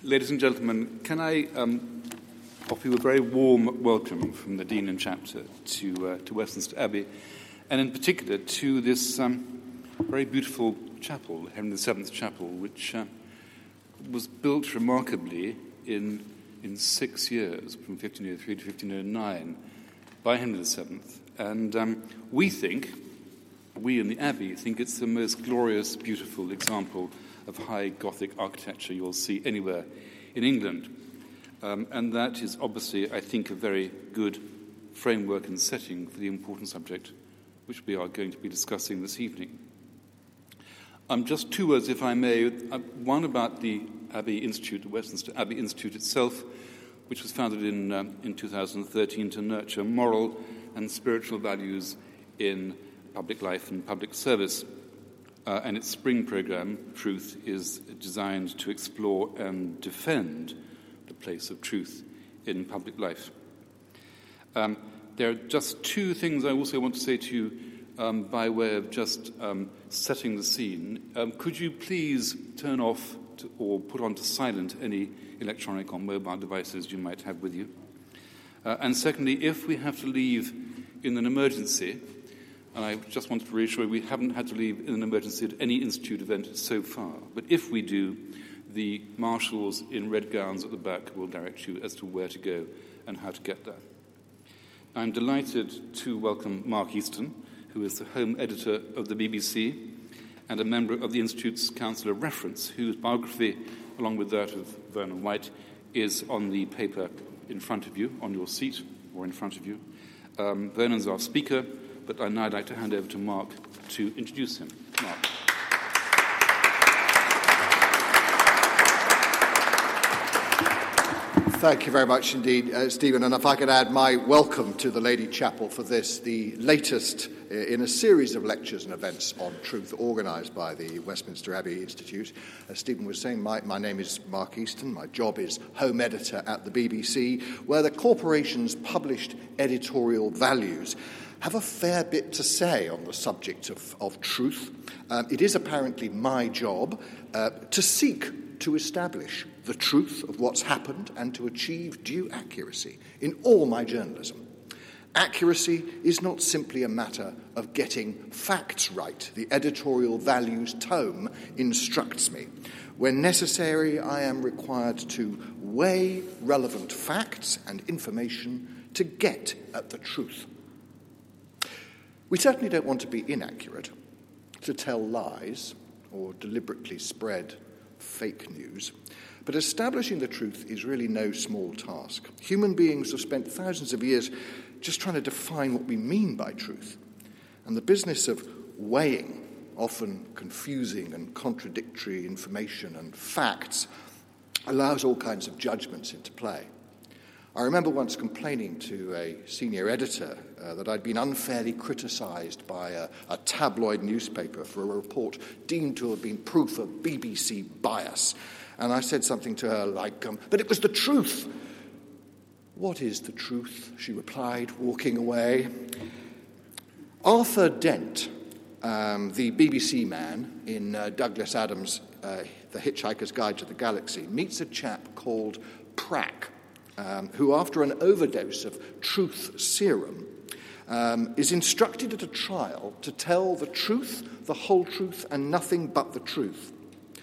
Ladies and gentlemen, can I offer you a very warm welcome from the Dean and Chapter to Westminster Abbey, and in particular to this very beautiful chapel, Henry VII's Chapel, which was built remarkably in 6 years, from 1503 to 1509, by Henry VII. And we in the Abbey think it's the most glorious, beautiful example of high Gothic architecture you'll see anywhere in England. And that is obviously, I think, a very good framework and setting for the important subject which we are going to be discussing this evening. Just 2 words, if I may. One about the Abbey Institute, the Westminster Abbey Institute itself, which was founded in 2013 to nurture moral and spiritual values in public life and public service. And its spring program, Truth, is designed to explore and defend the place of truth in public life. There are just 2 things I also want to say to you by way of just setting the scene. Could you please turn off or put onto silent any electronic or mobile devices you might have with you? And secondly, if we have to leave in an emergency, and I just wanted to reassure you, we haven't had to leave in an emergency at any Institute event so far. But if we do, the marshals in red gowns at the back will direct you as to where to go and how to get there. I'm delighted to welcome Mark Easton, who is the Home Editor of the BBC and a member of the Institute's Council of Reference, whose biography, along with that of Vernon White, is on the paper in front of you, on your seat or in front of you. Vernon's our speaker, but I'd now like to hand over to Mark to introduce him. Mark. Thank you very much indeed, Stephen. And if I could add my welcome to the Lady Chapel for this, the latest in a series of lectures and events on truth organised by the Westminster Abbey Institute. As Stephen was saying, my name is Mark Easton. My job is Home Editor at the BBC, where the corporation's published editorial values have a fair bit to say on the subject of truth. It is apparently my job to seek to establish the truth of what's happened and to achieve due accuracy in all my journalism. Accuracy is not simply a matter of getting facts right. The editorial values tome instructs me. When necessary, I am required to weigh relevant facts and information to get at the truth. We certainly don't want to be inaccurate, to tell lies or deliberately spread fake news. But establishing the truth is really no small task. Human beings have spent thousands of years just trying to define what we mean by truth. And the business of weighing often confusing and contradictory information and facts allows all kinds of judgments into play. I remember once complaining to a senior editor that I'd been unfairly criticised by a tabloid newspaper for a report deemed to have been proof of BBC bias. And I said something to her like, but it was the truth. What is the truth? She replied, walking away. Arthur Dent, the BBC man in Douglas Adams' The Hitchhiker's Guide to the Galaxy, meets a chap called Prack, who, after an overdose of truth serum, is instructed at a trial to tell the truth, the whole truth, and nothing but the truth.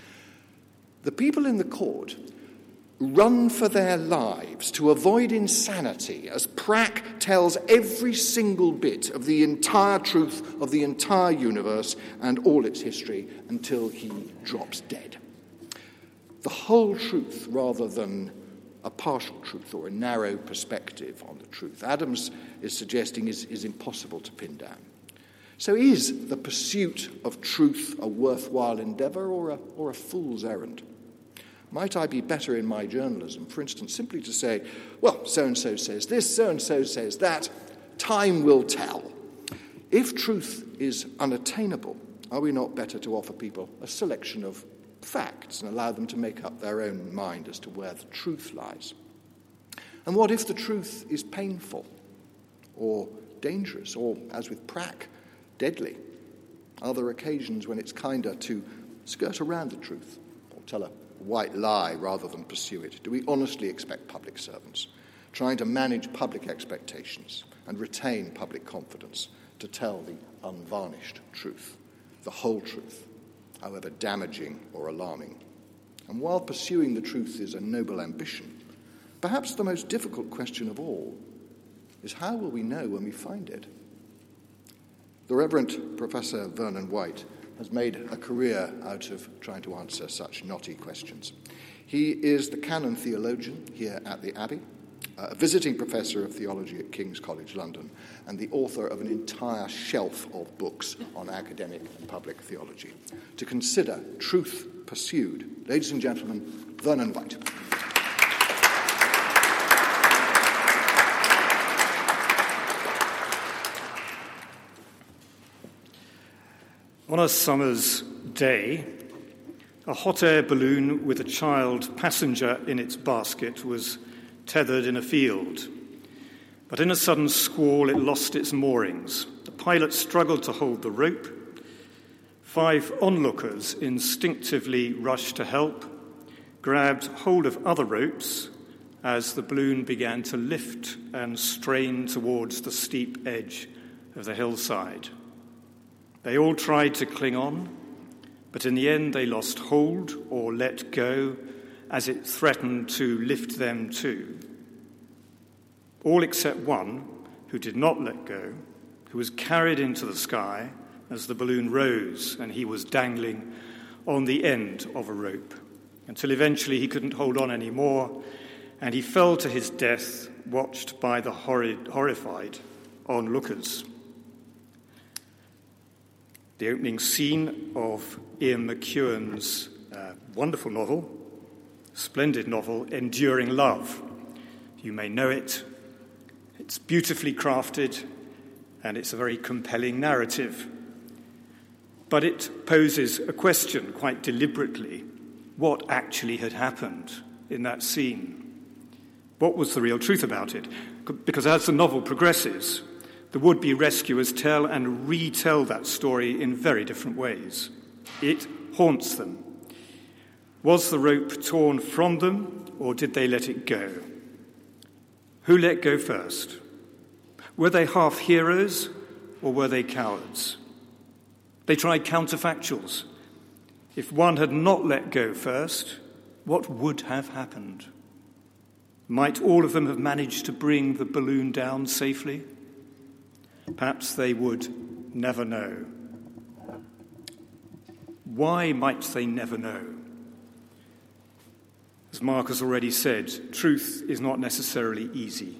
The people in the court run for their lives to avoid insanity as Prack tells every single bit of the entire truth of the entire universe and all its history until he drops dead. The whole truth rather than a partial truth or a narrow perspective on the truth. Adams is suggesting is impossible to pin down. So is the pursuit of truth a worthwhile endeavour or a fool's errand? Might I be better in my journalism, for instance, simply to say, well, so-and-so says this, so-and-so says that, time will tell. If truth is unattainable, are we not better to offer people a selection of facts and allow them to make up their own mind as to where the truth lies? And what if the truth is painful or dangerous or, as with Prack, deadly? Are there occasions when it's kinder to skirt around the truth or tell a white lie rather than pursue it? Do we honestly expect public servants, trying to manage public expectations and retain public confidence, to tell the unvarnished truth, the whole truth, however damaging or alarming? And while pursuing the truth is a noble ambition, perhaps the most difficult question of all is, how will we know when we find it? The Reverend Professor Vernon White has made a career out of trying to answer such knotty questions. He is the canon theologian here at the Abbey, a visiting professor of theology at King's College London, and the author of an entire shelf of books on academic and public theology. To consider truth pursued, ladies and gentlemen, Vernon White. On a summer's day, a hot air balloon with a child passenger in its basket was tethered in a field. But in a sudden squall, it lost its moorings. The pilot struggled to hold the rope. 5 onlookers instinctively rushed to help, grabbed hold of other ropes as the balloon began to lift and strain towards the steep edge of the hillside. They all tried to cling on, but in the end they lost hold or let go as it threatened to lift them too. All except one, who did not let go, who was carried into the sky as the balloon rose, and he was dangling on the end of a rope until eventually he couldn't hold on anymore, and he fell to his death, watched by the horrified onlookers. The opening scene of Ian McEwan's wonderful novel, splendid novel, Enduring Love. You may know it. It's beautifully crafted, and it's a very compelling narrative. But it poses a question quite deliberately: what actually had happened in that scene? What was the real truth about it? Because as the novel progresses, the would-be rescuers tell and retell that story in very different ways. It haunts them. Was the rope torn from them, or did they let it go? Who let go first? Were they half heroes, or were they cowards? They tried counterfactuals. If one had not let go first, what would have happened? Might all of them have managed to bring the balloon down safely? Perhaps they would never know. Why might they never know? As Mark has already said, truth is not necessarily easy.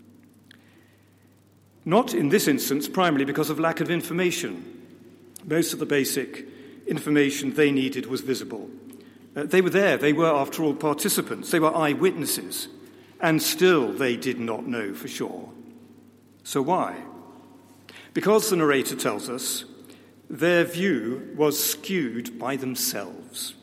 Not in this instance primarily because of lack of information. Most of the basic information they needed was visible. They were there. They were, after all, participants. They were eyewitnesses. And still they did not know for sure. So why? Because the narrator tells us their view was skewed by themselves.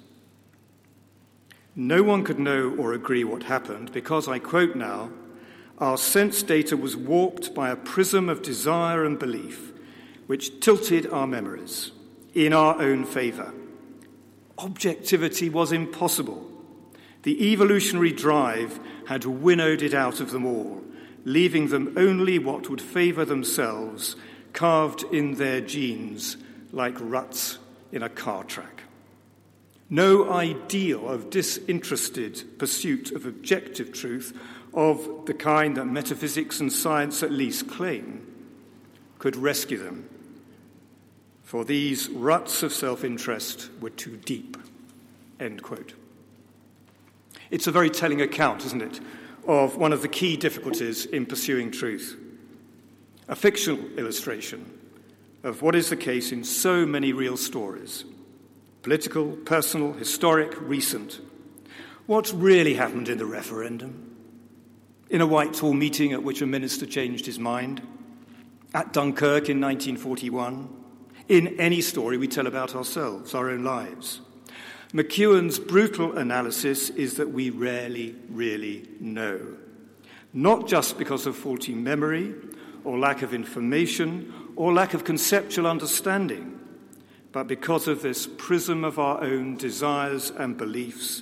No one could know or agree what happened because, I quote now, our sense data was warped by a prism of desire and belief which tilted our memories in our own favour. Objectivity was impossible. The evolutionary drive had winnowed it out of them all, leaving them only what would favour themselves, carved in their genes like ruts in a car track. No ideal of disinterested pursuit of objective truth, of the kind that metaphysics and science at least claim, could rescue them. For these ruts of self-interest were too deep. End quote. It's a very telling account, isn't it, of one of the key difficulties in pursuing truth. A fictional illustration of what is the case in so many real stories. Political, personal, historic, recent. What really happened in the referendum? In a Whitehall meeting at which a minister changed his mind? At Dunkirk in 1941? In any story we tell about ourselves, our own lives? McEwan's brutal analysis is that we rarely really know. Not just because of faulty memory, or lack of information, or lack of conceptual understanding, but because of this prism of our own desires and beliefs,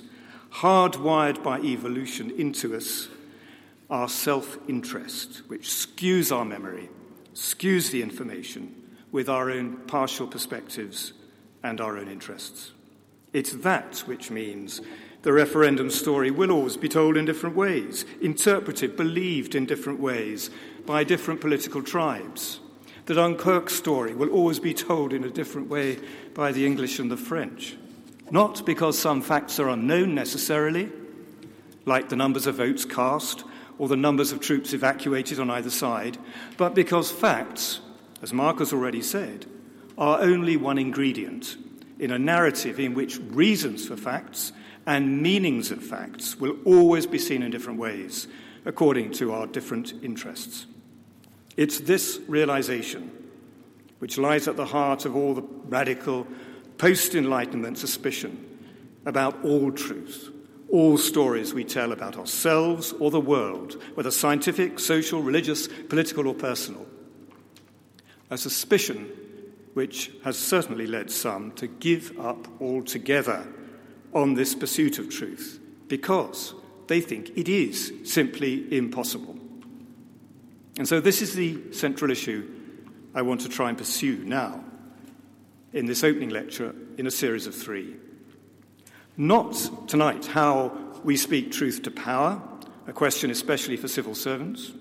hardwired by evolution into us, our self-interest, which skews our memory, skews the information with our own partial perspectives and our own interests. It's that which means the referendum story will always be told in different ways, interpreted, believed in different ways by different political tribes. The Dunkirk story will always be told in a different way by the English and the French. Not because some facts are unknown necessarily, like the numbers of votes cast or the numbers of troops evacuated on either side, but because facts, as Mark has already said, are only one ingredient in a narrative in which reasons for facts and meanings of facts will always be seen in different ways, according to our different interests. It's this realization which lies at the heart of all the radical post-Enlightenment suspicion about all truth, all stories we tell about ourselves or the world, whether scientific, social, religious, political, or personal. A suspicion which has certainly led some to give up altogether on this pursuit of truth because they think it is simply impossible. And so this is the central issue I want to try and pursue now in this opening lecture in a series of 3. Not tonight how we speak truth to power, a question especially for civil servants,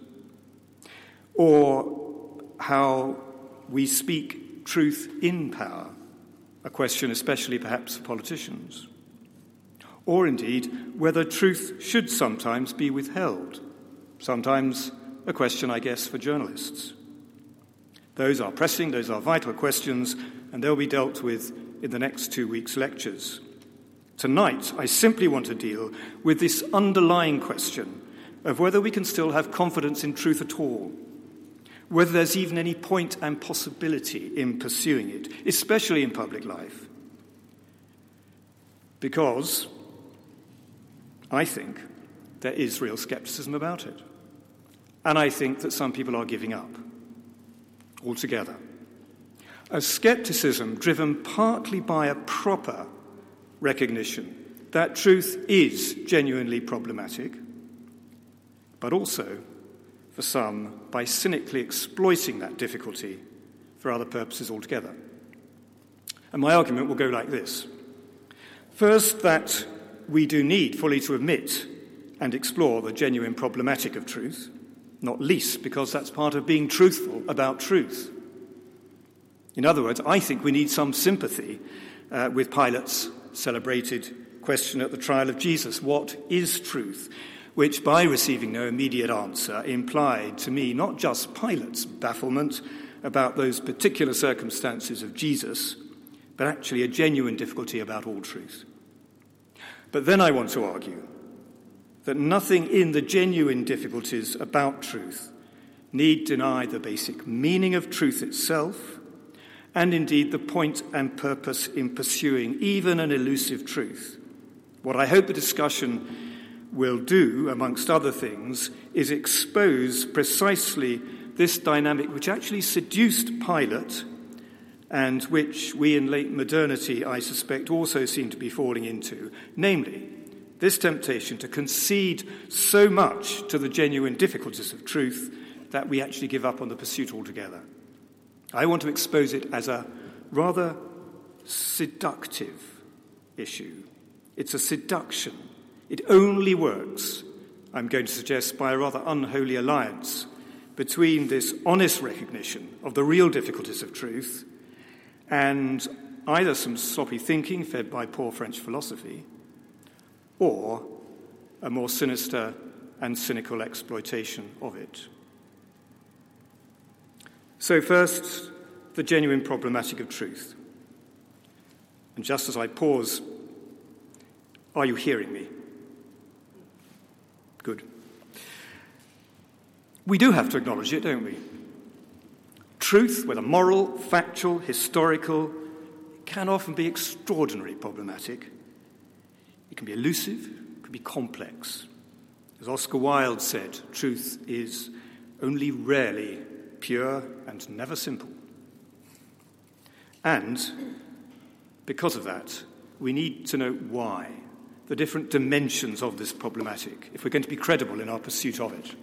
or how we speak truth in power, a question especially perhaps for politicians, or indeed whether truth should sometimes be withheld, sometimes a question, I guess, for journalists. Those are pressing, those are vital questions, and they'll be dealt with in the next 2 weeks' lectures. Tonight, I simply want to deal with this underlying question of whether we can still have confidence in truth at all, whether there's even any point and possibility in pursuing it, especially in public life. Because I think there is real skepticism about it. And I think that some people are giving up altogether. A skepticism driven partly by a proper recognition that truth is genuinely problematic, but also, for some, by cynically exploiting that difficulty for other purposes altogether. And my argument will go like this. First, that we do need fully to admit and explore the genuine problematic of truth, not least because that's part of being truthful about truth. In other words, I think we need some sympathy with Pilate's celebrated question at the trial of Jesus, what is truth? Which, by receiving no immediate answer, implied to me not just Pilate's bafflement about those particular circumstances of Jesus, but actually a genuine difficulty about all truth. But then I want to argue that nothing in the genuine difficulties about truth need deny the basic meaning of truth itself, and indeed the point and purpose in pursuing even an elusive truth. What I hope the discussion will do, amongst other things, is expose precisely this dynamic which actually seduced Pilate and which we in late modernity, I suspect, also seem to be falling into, namely, this temptation to concede so much to the genuine difficulties of truth that we actually give up on the pursuit altogether. I want to expose it as a rather seductive issue. It's a seduction. It only works, I'm going to suggest, by a rather unholy alliance between this honest recognition of the real difficulties of truth and either some sloppy thinking fed by poor French philosophy or a more sinister and cynical exploitation of it. So first, the genuine problematic of truth. And just as I pause, are you hearing me? Good. We do have to acknowledge it, don't we? Truth, whether moral, factual, historical, can often be extraordinarily problematic. It can be elusive, it can be complex. As Oscar Wilde said, truth is only rarely pure and never simple. And because of that, we need to know why the different dimensions of this problematic if we're going to be credible in our pursuit of it.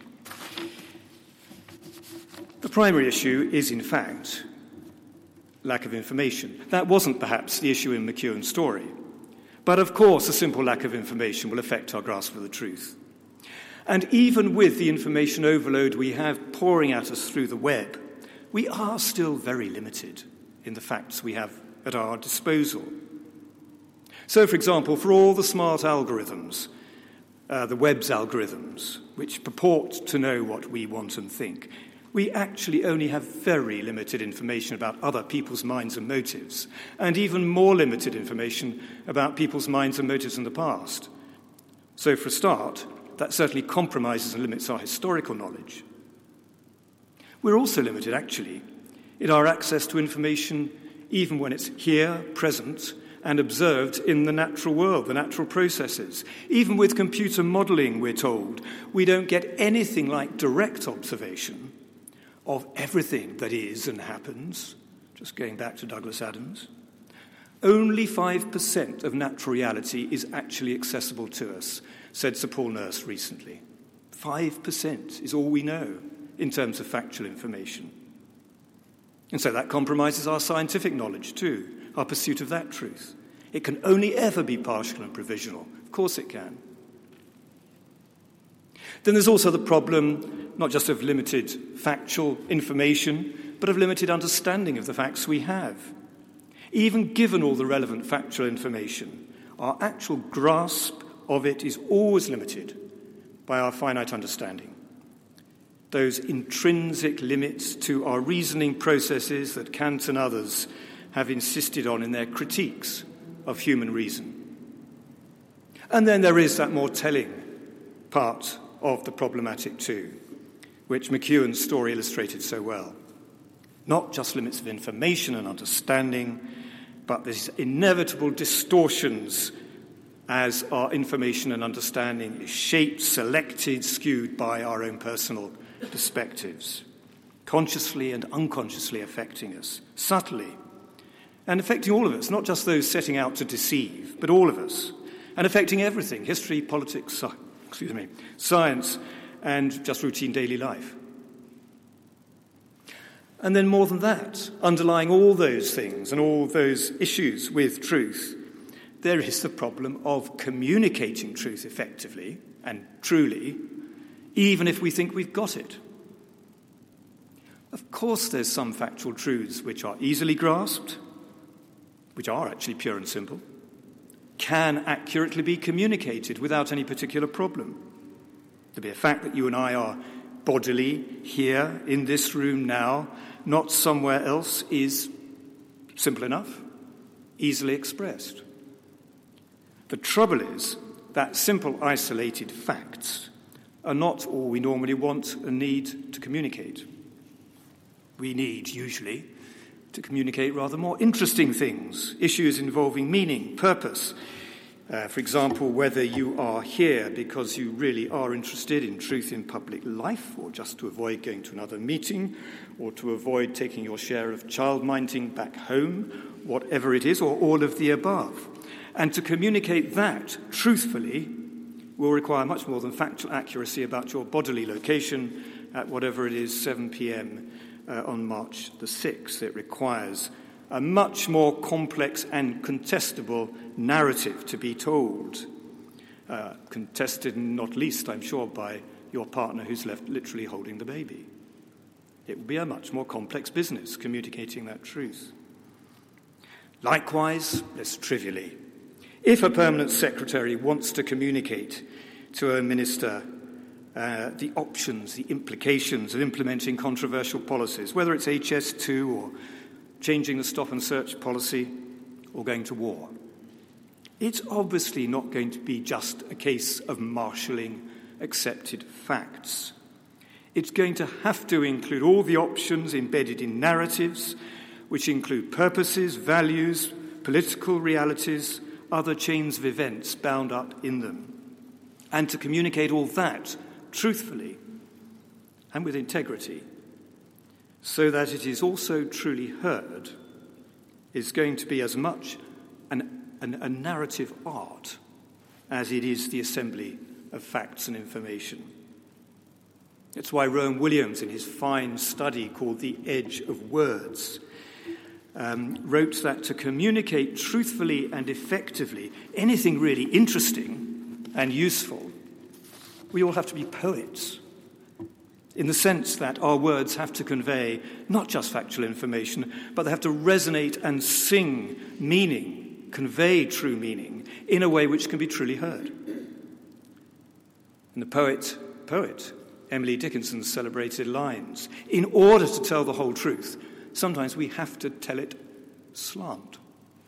The primary issue is, in fact, lack of information. That wasn't perhaps the issue in McEwan's story. But of course, a simple lack of information will affect our grasp of the truth. And even with the information overload we have pouring at us through the web, we are still very limited in the facts we have at our disposal. So, for example, for all the smart algorithms, the web's algorithms, which purport to know what we want and think, we actually only have very limited information about other people's minds and motives, and even more limited information about people's minds and motives in the past. So, for a start, that certainly compromises and limits our historical knowledge. We're also limited, actually, in our access to information even when it's here, present, and observed in the natural world, the natural processes. Even with computer modelling, we're told, we don't get anything like direct observation of everything that is and happens, just going back to Douglas Adams. Only 5% of natural reality is actually accessible to us, said Sir Paul Nurse recently. 5% is all we know in terms of factual information. And so that compromises our scientific knowledge too, our pursuit of that truth. It can only ever be partial and provisional. Of course it can. Then there's also the problem, not just of limited factual information, but of limited understanding of the facts we have. Even given all the relevant factual information, our actual grasp of it is always limited by our finite understanding. Those intrinsic limits to our reasoning processes that Kant and others have insisted on in their critiques of human reason. And then there is that more telling part of the problematic too, which McEwan's story illustrated so well. Not just limits of information and understanding, but these inevitable distortions as our information and understanding is shaped, selected, skewed by our own personal perspectives, consciously and unconsciously affecting us, subtly, and affecting all of us, not just those setting out to deceive, but all of us, and affecting everything, history, politics, science, and just routine daily life. And then more than that, underlying all those things and all those issues with truth, there is the problem of communicating truth effectively and truly, even if we think we've got it. Of course, there's some factual truths which are easily grasped, which are actually pure and simple, can accurately be communicated without any particular problem. The mere fact that you and I are bodily here in this room now, not somewhere else, is simple enough, easily expressed. The trouble is that simple, isolated facts are not all we normally want and need to communicate. We need, usually, to communicate rather more interesting things, issues involving meaning, purpose. For example, whether you are here because you really are interested in truth in public life, or just to avoid going to another meeting, or to avoid taking your share of child-minding back home, whatever it is, or all of the above. And to communicate that truthfully will require much more than factual accuracy about your bodily location at whatever it is, 7 p.m. On March the 6th. It requires a much more complex and contestable narrative to be told. Contested not least, I'm sure, by your partner who's left literally holding the baby. It will be a much more complex business communicating that truth. Likewise, less trivially, if a permanent secretary wants to communicate to a minister the options, the implications of implementing controversial policies, whether it's HS2 or changing the stop and search policy or going to war, it's obviously not going to be just a case of marshalling accepted facts. It's going to have to include all the options embedded in narratives, which include purposes, values, political realities, other chains of events bound up in them. And to communicate all that truthfully and with integrity, so that it is also truly heard, is going to be as much a narrative art as it is the assembly of facts and information. It's why Rowan Williams, in his fine study called The Edge of Words, wrote that to communicate truthfully and effectively anything really interesting and useful, we all have to be poets, in the sense that our words have to convey not just factual information, but they have to resonate and sing meaning, convey true meaning, in a way which can be truly heard. And the poet, Emily Dickinson's celebrated lines, in order to tell the whole truth, sometimes we have to tell it slant.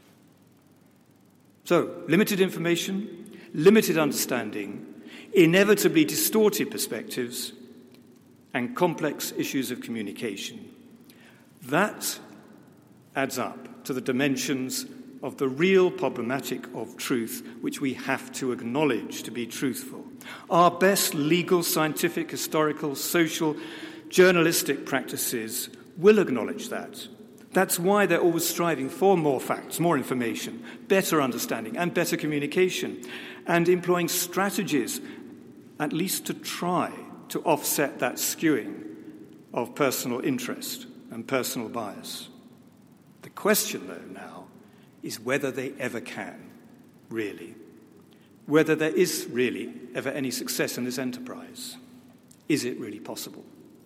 So, limited information, limited understanding, inevitably distorted perspectives, and complex issues of communication. That adds up to the dimensions of the real problematic of truth, which we have to acknowledge to be truthful. Our best legal, scientific, historical, social, journalistic practices will acknowledge that. That's why they're always striving for more facts, more information, better understanding, and better communication, and employing strategies, at least to try to offset that skewing of personal interest and personal bias. The question, though, now is whether they ever can, really. Whether there is really ever any success in this enterprise. Is it really possible?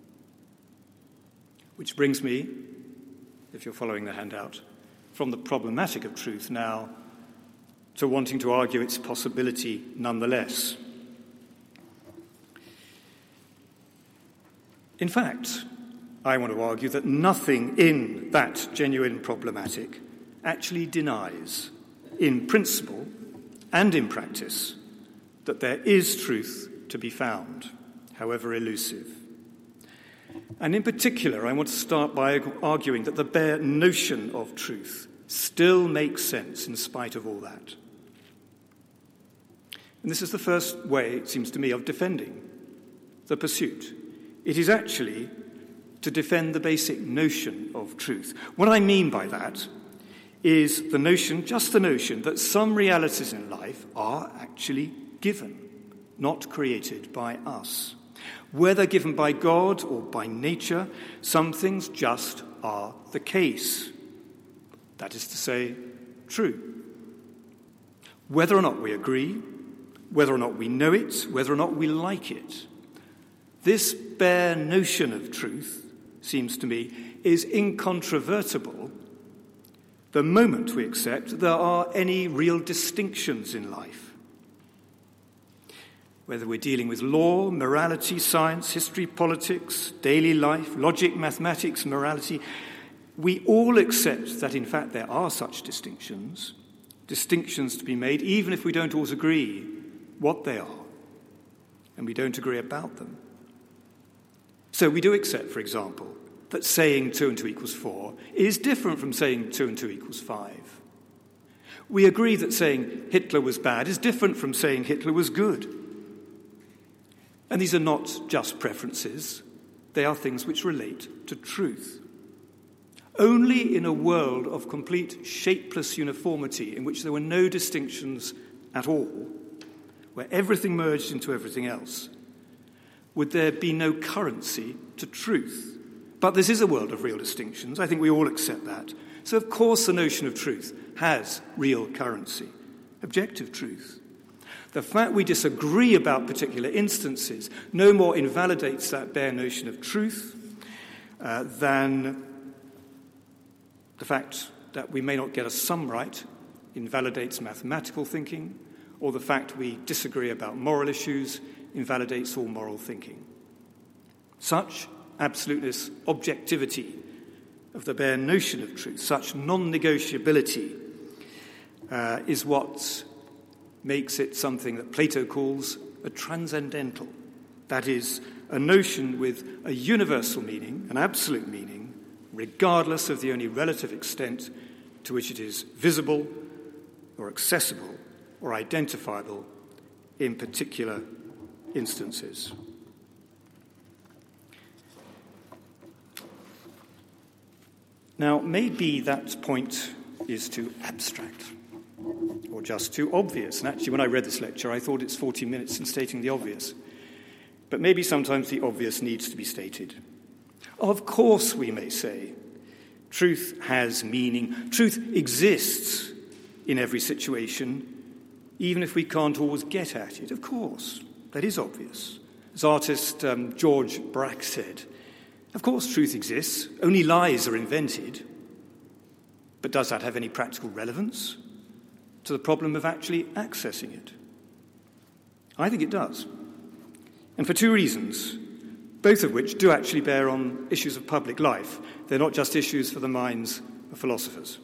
Which brings me, if you're following the handout, from the problematic of truth now to wanting to argue its possibility nonetheless. In fact, I want to argue that nothing in that genuine problematic actually denies, in principle and in practice, that there is truth to be found, however elusive. And in particular, I want to start by arguing that the bare notion of truth still makes sense in spite of all that. And this is the first way, it seems to me, of defending the pursuit. It is actually to defend the basic notion of truth. What I mean by that is the notion, just the notion, that some realities in life are actually given, not created by us. Whether given by God or by nature, some things just are the case. That is to say, true. Whether or not we agree, whether or not we know it, whether or not we like it, this bare notion of truth, seems to me, is incontrovertible the moment we accept there are any real distinctions in life. Whether we're dealing with law, morality, science, history, politics, daily life, logic, mathematics, morality, we all accept that, in fact, there are such distinctions to be made, even if we don't always agree what they are, and we don't agree about them. So we do accept, for example, that saying 2 and 2 equals 4 is different from saying 2 and 2 equals 5. We agree that saying Hitler was bad is different from saying Hitler was good. And these are not just preferences, they are things which relate to truth. Only in a world of complete shapeless uniformity, in which there were no distinctions at all, where everything merged into everything else, would there be no currency to truth. But this is a world of real distinctions. I think we all accept that. So, of course, the notion of truth has real currency, objective truth. The fact we disagree about particular instances no more invalidates that bare notion of truth than the fact that we may not get a sum right invalidates mathematical thinking, or the fact we disagree about moral issues invalidates all moral thinking. Such absoluteness, objectivity of the bare notion of truth, such non-negotiability is what makes it something that Plato calls a transcendental. That is, a notion with a universal meaning, an absolute meaning, regardless of the only relative extent to which it is visible or accessible or identifiable in particular instances. Now, maybe that point is too abstract. or just too obvious. And actually, when I read this lecture, I thought it's 40 minutes in stating the obvious. But maybe sometimes the obvious needs to be stated. Of course, we may say, truth has meaning. Truth exists in every situation, even if we can't always get at it. Of course, that is obvious. As artist George Braque said, of course truth exists, only lies are invented. But does that have any practical relevance to the problem of actually accessing it? I think it does. And for two reasons, both of which do actually bear on issues of public life. They're not just issues for the minds of philosophers.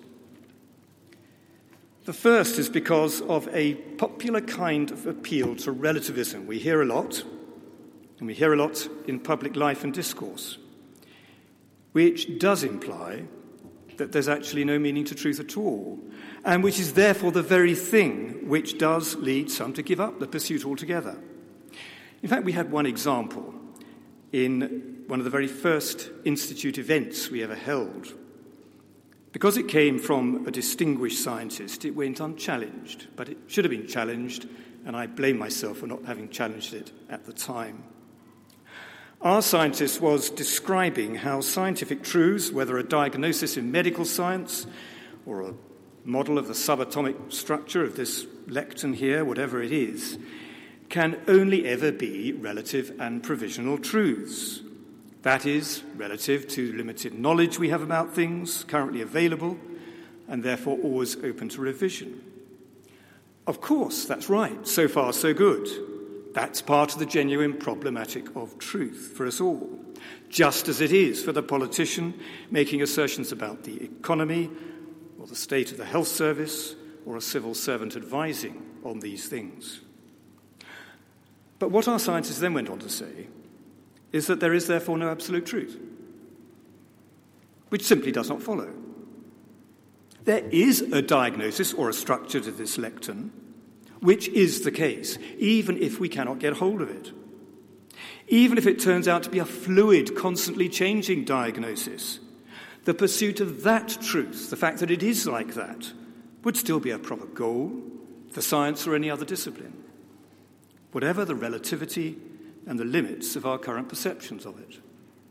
The first is because of a popular kind of appeal to relativism. We hear a lot, and we hear a lot in public life and discourse, which does imply that there's actually no meaning to truth at all, and which is therefore the very thing which does lead some to give up the pursuit altogether. In fact, we had one example in one of the very first Institute events we ever held. Because it came from a distinguished scientist, it went unchallenged, but it should have been challenged, and I blame myself for not having challenged it at the time. Our scientist was describing how scientific truths, whether a diagnosis in medical science or a model of the subatomic structure of this lectern here, whatever it is, can only ever be relative and provisional truths. That is, relative to limited knowledge we have about things currently available, and therefore always open to revision. Of course, that's right. So far, so good. That's part of the genuine problematic of truth for us all, just as it is for the politician making assertions about the economy or the state of the health service or a civil servant advising on these things. But what our scientists then went on to say is that there is therefore no absolute truth, which simply does not follow. There is a diagnosis or a structure to this lectern, which is the case, even if we cannot get hold of it. Even if it turns out to be a fluid, constantly changing diagnosis, the pursuit of that truth, the fact that it is like that, would still be a proper goal for science or any other discipline, whatever the relativity and the limits of our current perceptions of it.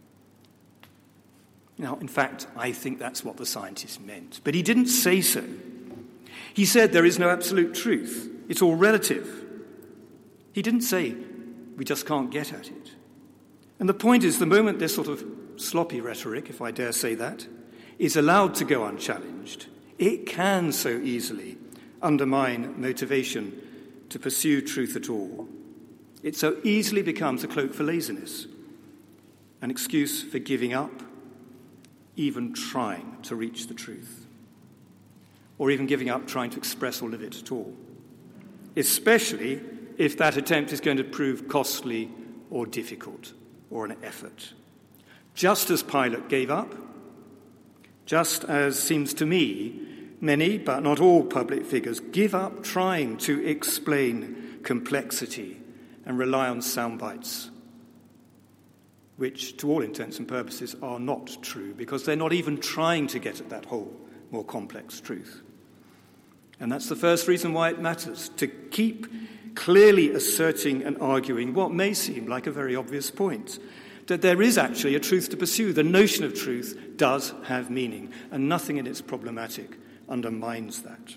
Now, in fact, I think that's what the scientist meant. But he didn't say so. He said there is no absolute truth. It's all relative. He didn't say we just can't get at it. And the point is, the moment this sort of sloppy rhetoric, if I dare say that, is allowed to go unchallenged, it can so easily undermine motivation to pursue truth at all. It so easily becomes a cloak for laziness, an excuse for giving up, even trying to reach the truth, or even giving up trying to express or live it at all, especially if that attempt is going to prove costly or difficult or an effort. Just as Pilate gave up, just as seems to me many, but not all public figures, give up trying to explain complexity and rely on sound bites, which to all intents and purposes are not true because they're not even trying to get at that whole more complex truth. And that's the first reason why it matters, to keep clearly asserting and arguing what may seem like a very obvious point, that there is actually a truth to pursue. The notion of truth does have meaning, and nothing in its problematic undermines that.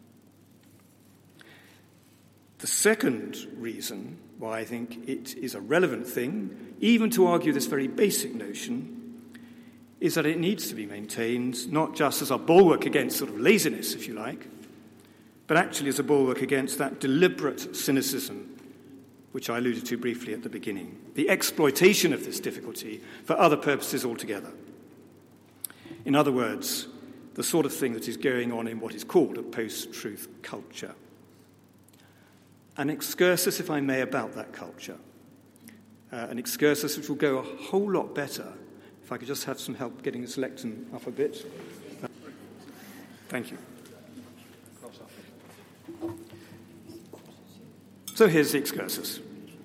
The second reason why I think it is a relevant thing, even to argue this very basic notion, is that it needs to be maintained not just as a bulwark against sort of laziness, if you like, but actually as a bulwark against that deliberate cynicism which I alluded to briefly at the beginning, the exploitation of this difficulty for other purposes altogether. In other words, the sort of thing that is going on in what is called a post-truth culture. An excursus, if I may, about that culture. An excursus which will go a whole lot better if I could just have some help getting this lectern up a bit. Thank you. So here's the excursus.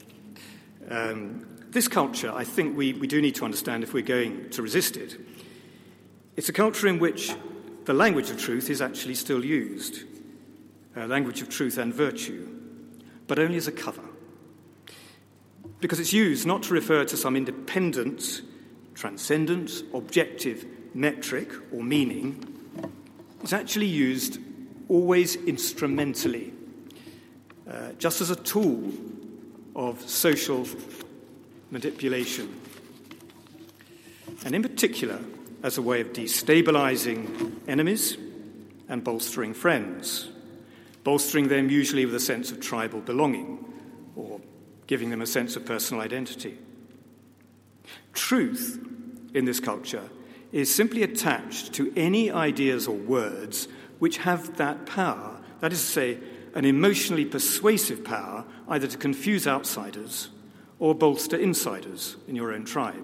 This culture, I think we do need to understand if we're going to resist it. It's a culture in which the language of truth is actually still used. a language of truth and virtue, but only as a cover. Because it's used not to refer to some independent, transcendent, objective metric or meaning. It's actually used always instrumentally, just as a tool of social manipulation, and in particular as a way of destabilizing enemies and bolstering friends, bolstering them usually with a sense of tribal belonging or giving them a sense of personal identity. Truth in this culture is simply attached to any ideas or words which have that power, that is to say, an emotionally persuasive power either to confuse outsiders or bolster insiders in your own tribe.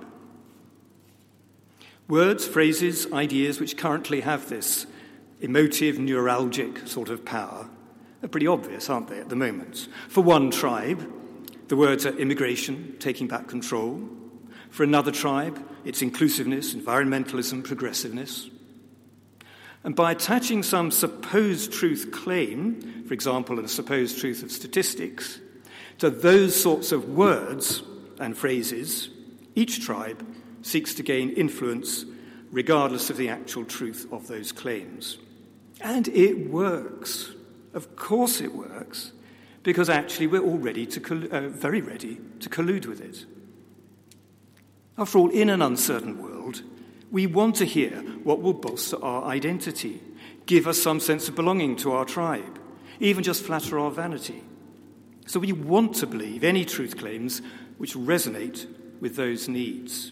Words, phrases, ideas which currently have this emotive, neuralgic sort of power are pretty obvious, aren't they, at the moment? For one tribe, the words are immigration, taking back control. For another tribe, it's inclusiveness, environmentalism, progressiveness. And by attaching some supposed truth claim, for example, a supposed truth of statistics, to those sorts of words and phrases, each tribe seeks to gain influence regardless of the actual truth of those claims. And it works. Of course it works, because actually we're all ready very ready to collude with it. After all, in an uncertain world, we want to hear what will bolster our identity, give us some sense of belonging to our tribe, even just flatter our vanity. So we want to believe any truth claims which resonate with those needs.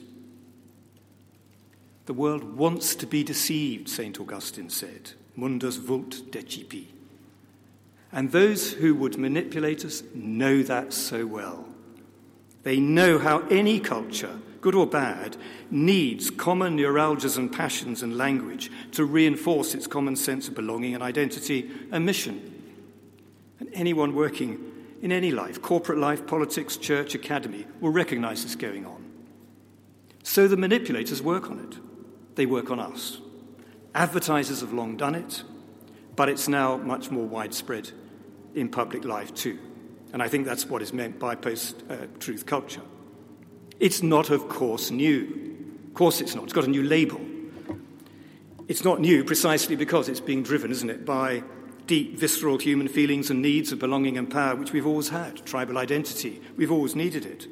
The world wants to be deceived, St. Augustine said, mundus vult decipi. And those who would manipulate us know that so well. They know how any culture, good or bad, needs common neuralgias and passions and language to reinforce its common sense of belonging and identity and mission. And anyone working in any life, corporate life, politics, church, academy, will recognize this going on. So the manipulators work on it. They work on us. Advertisers have long done it, but it's now much more widespread in public life too. And I think that's what is meant by post-truth culture. It's not, of course, new. Of course it's not. It's got a new label. It's not new precisely because it's being driven, isn't it, by deep, visceral human feelings and needs of belonging and power, which we've always had, tribal identity. We've always needed it.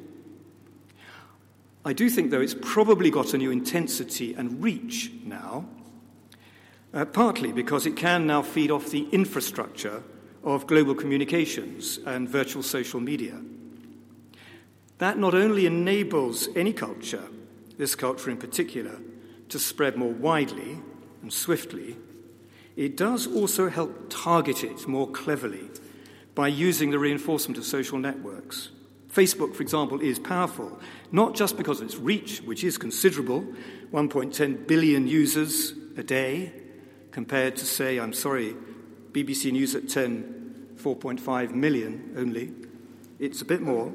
I do think, though, it's probably got a new intensity and reach now, partly because it can now feed off the infrastructure of global communications and virtual social media. That not only enables any culture, this culture in particular, to spread more widely and swiftly, it does also help target it more cleverly by using the reinforcement of social networks. Facebook, for example, is powerful, not just because of its reach, which is considerable, 1.10 billion users a day, compared to, say, BBC News at 10, 4.5 million only. It's a bit more.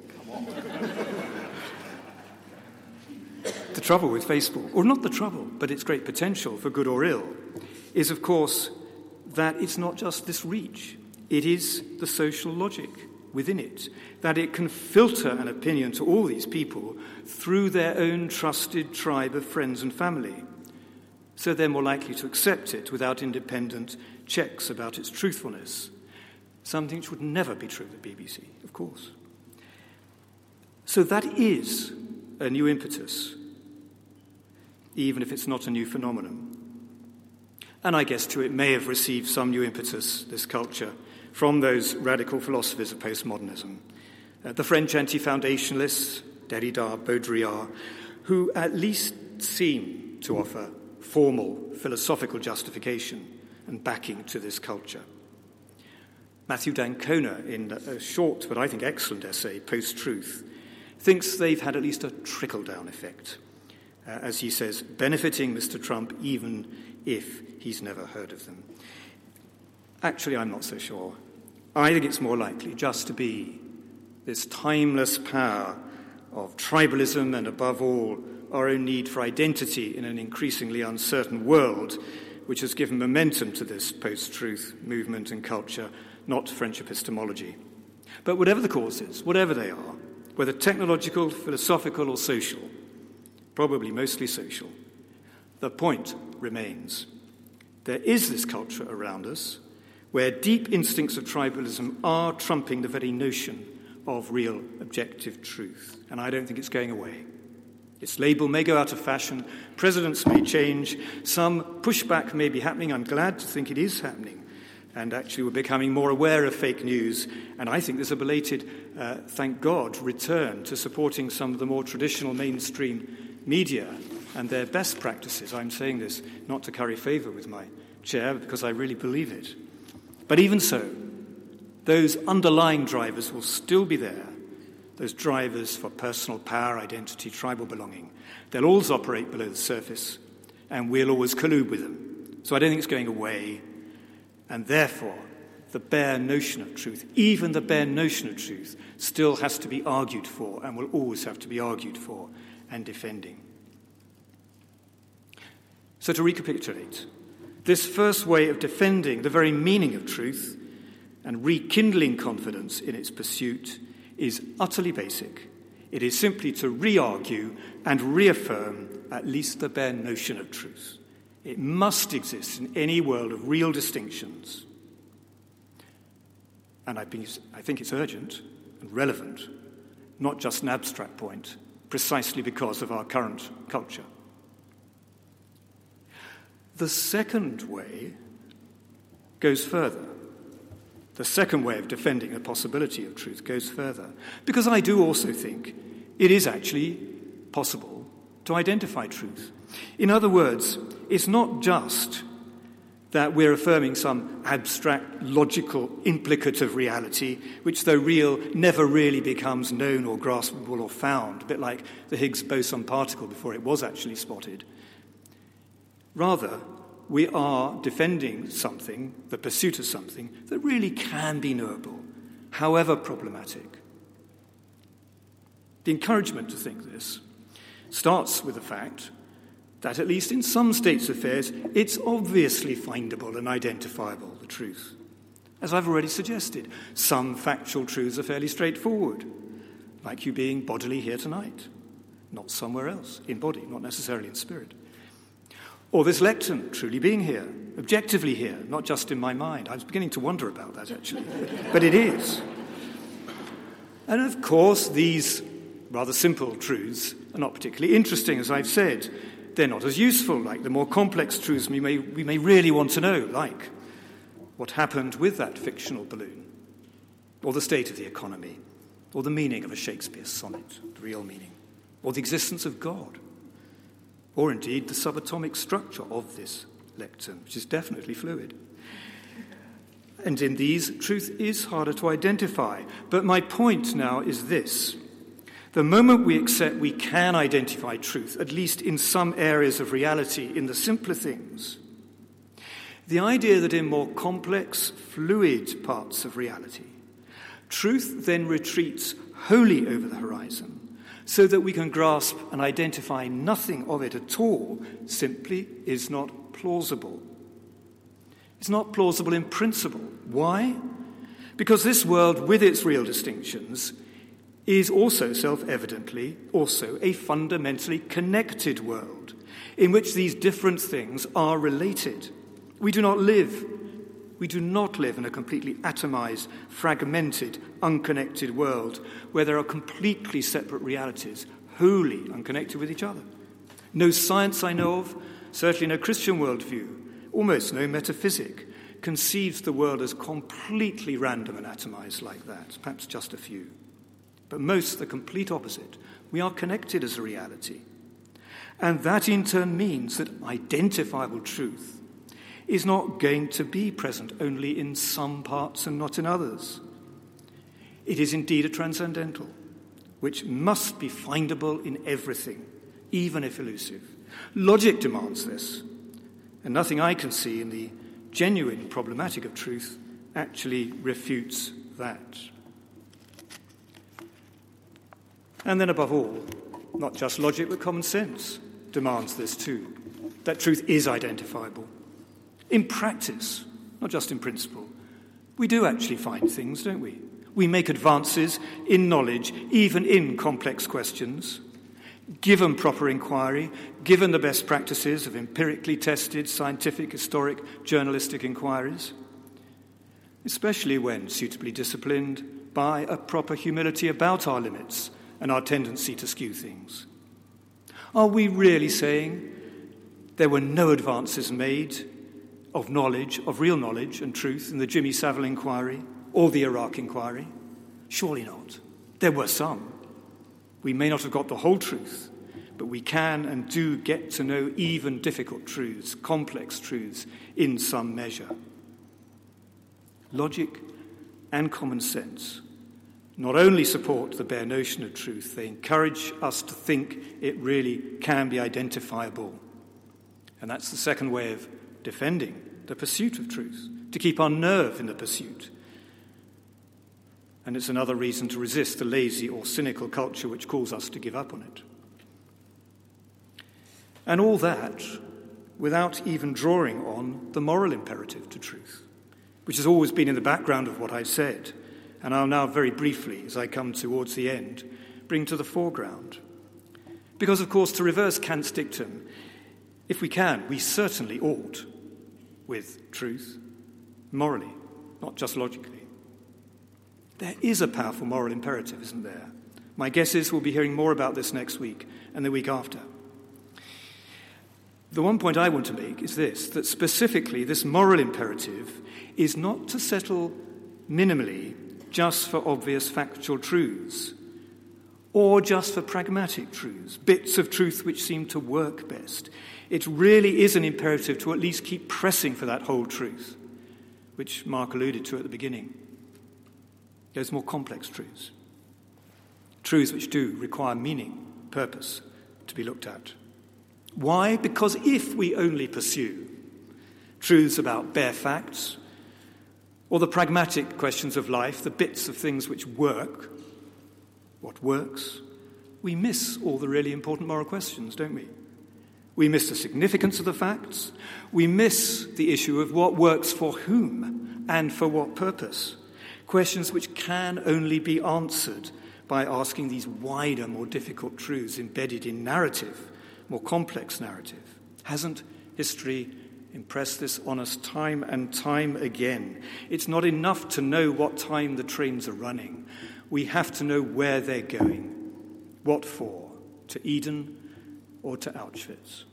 The trouble with Facebook, or not the trouble, but its great potential for good or ill, is, of course, that it's not just this reach. It is the social logic within it, that it can filter an opinion to all these people through their own trusted tribe of friends and family. So they're more likely to accept it without independent checks about its truthfulness, something which would never be true of the BBC, of course. So that is a new impetus, even if it's not a new phenomenon. And I guess, too, it may have received some new impetus, this culture, from those radical philosophers of postmodernism. The French anti-foundationalists, Derrida, Baudrillard, who at least seem to offer formal philosophical justification and backing to this culture. Matthew d'Ancona, in a short but I think excellent essay, Post-Truth, thinks they've had at least a trickle-down effect, as he says, benefiting Mr. Trump even if he's never heard of them. Actually, I'm not so sure. I think it's more likely just to be this timeless power of tribalism and, above all, our own need for identity in an increasingly uncertain world, which has given momentum to this post-truth movement and culture, not French epistemology. But whatever the causes, whatever they are, whether technological, philosophical, or social, probably mostly social, the point remains. There is this culture around us where deep instincts of tribalism are trumping the very notion of real objective truth, and I don't think it's going away. Its label may go out of fashion, presidents may change, some pushback may be happening. I'm glad to think it is happening, and actually we're becoming more aware of fake news, and I think there's a belated, thank God, return to supporting some of the more traditional mainstream media and their best practices. I'm saying this not to curry favour with my chair, because I really believe it. But even so, those underlying drivers will still be there, those drivers for personal power, identity, tribal belonging. They'll always operate below the surface, and we'll always collude with them. So I don't think it's going away, and therefore the bare notion of truth, even the bare notion of truth, still has to be argued for and will always have to be argued for and defending. So to recapitulate, this first way of defending the very meaning of truth and rekindling confidence in its pursuit is utterly basic. It is simply to re-argue and reaffirm at least the bare notion of truth. It must exist in any world of real distinctions. And I think it's urgent and relevant, not just an abstract point, precisely because of our current culture. The second way goes further. The second way of defending the possibility of truth goes further, because I do also think it is actually possible to identify truth. In other words, it's not just that we're affirming some abstract, logical, implicative reality, which, though real, never really becomes known or graspable or found, a bit like the Higgs boson particle before it was actually spotted. Rather, we are defending something, the pursuit of something, that really can be knowable, however problematic. The encouragement to think this starts with the fact that, at least in some states of affairs, it's obviously findable and identifiable, the truth. As I've already suggested, some factual truths are fairly straightforward, like you being bodily here tonight, not somewhere else, in body, not necessarily in spirit. Or this lectern truly being here, objectively here, not just in my mind. I was beginning to wonder about that, actually. But it is. And of course, these rather simple truths are not particularly interesting, as I've said. They're not as useful, like the more complex truths we may really want to know, like what happened with that fictional balloon, or the state of the economy, or the meaning of a Shakespeare sonnet, the real meaning, or the existence of God, or indeed the subatomic structure of this lectern, which is definitely fluid. And in these, truth is harder to identify. But my point now is this. The moment we accept we can identify truth, at least in some areas of reality, in the simpler things, the idea that in more complex, fluid parts of reality, truth then retreats wholly over the horizon, so that we can grasp and identify nothing of it at all, simply is not plausible. It's not plausible in principle. Why? Because this world, with its real distinctions, is also self-evidently also a fundamentally connected world, in which these different things are related. We do not live in a completely atomized, fragmented, unconnected world where there are completely separate realities, wholly unconnected with each other. No science I know of, certainly no Christian worldview, almost no metaphysic, conceives the world as completely random and atomized like that, perhaps just a few. But most the complete opposite. We are connected as a reality. And that in turn means that identifiable truth is not going to be present only in some parts and not in others. It is indeed a transcendental, which must be findable in everything, even if elusive. Logic demands this, and nothing I can see in the genuine problematic of truth actually refutes that. And then above all, not just logic but common sense demands this too, that truth is identifiable. in practice, not just in principle, we do actually find things, don't we? We make advances in knowledge, even in complex questions. Given proper inquiry, given the best practices of empirically tested, scientific, historic, journalistic inquiries, especially when suitably disciplined by a proper humility about our limits and our tendency to skew things. Are we really saying there were no advances made of knowledge, of real knowledge and truth in the Jimmy Savile inquiry or the Iraq inquiry? Surely not. There were some. We may not have got the whole truth, but we can and do get to know even difficult truths, complex truths, in some measure. Logic and common sense not only support the bare notion of truth, they encourage us to think it really can be identifiable. And that's the second way of defending the pursuit of truth, to keep our nerve in the pursuit. And it's another reason to resist the lazy or cynical culture which calls us to give up on it. And all that without even drawing on the moral imperative to truth, which has always been in the background of what I've said, and I'll now very briefly, as I come towards the end, bring to the foreground. Because, of course, to reverse Kant's dictum, if we can, we certainly ought with truth, morally, not just logically. There is a powerful moral imperative, isn't there? My guess is we'll be hearing more about this next week and the week after. The one point I want to make is this, that specifically this moral imperative is not to settle minimally just for obvious factual truths or just for pragmatic truths, bits of truth which seem to work best. It really is an imperative to at least keep pressing for that whole truth, which Mark alluded to at the beginning. Those more complex truths, truths which do require meaning, purpose, to be looked at. Why? Because if we only pursue truths about bare facts or the pragmatic questions of life, the bits of things which work, what works, we miss all the really important moral questions, don't we? We miss the significance of the facts. We miss the issue of what works for whom and for what purpose. Questions which can only be answered by asking these wider, more difficult truths embedded in narrative, more complex narrative. Hasn't history impressed this on us time and time again? It's not enough to know what time the trains are running. We have to know where they're going. What for? To Eden or to Auschwitz?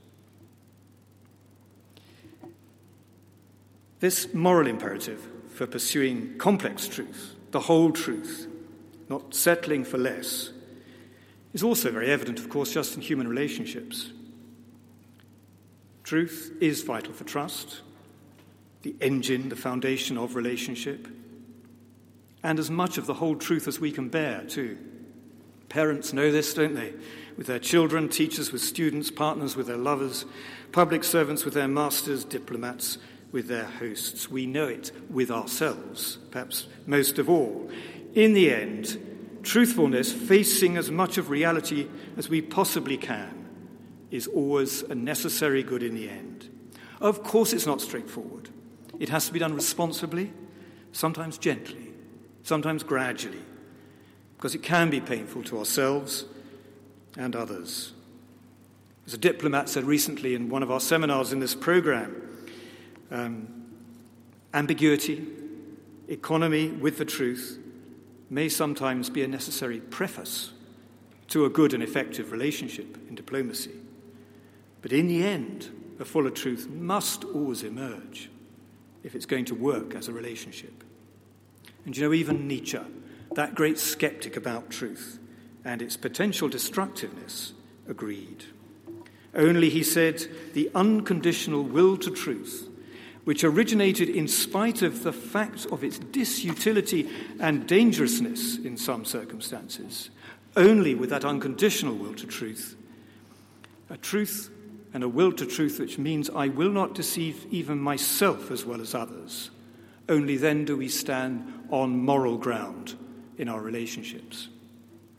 This moral imperative for pursuing complex truth, the whole truth, not settling for less, is also very evident, of course, just in human relationships. Truth is vital for trust, the engine, the foundation of relationship, and as much of the whole truth as we can bear, too. Parents know this, don't they? With their children, teachers with students, partners with their lovers, public servants with their masters, diplomats with their hosts. We know it with ourselves, perhaps most of all. In the end, truthfulness, facing as much of reality as we possibly can, is always a necessary good in the end. Of course it's not straightforward. It has to be done responsibly, sometimes gently, sometimes gradually, because it can be painful to ourselves and others. As a diplomat said recently in one of our seminars in this program, ambiguity, economy with the truth may sometimes be a necessary preface to a good and effective relationship in diplomacy. But in the end, a fuller truth must always emerge if it's going to work as a relationship. And you know, even Nietzsche, that great skeptic about truth and its potential destructiveness, agreed. Only, he said, the unconditional will to truth, which originated in spite of the fact of its disutility and dangerousness in some circumstances, only with that unconditional will to truth, a truth and a will to truth which means I will not deceive even myself as well as others, only then do we stand on moral ground in our relationships.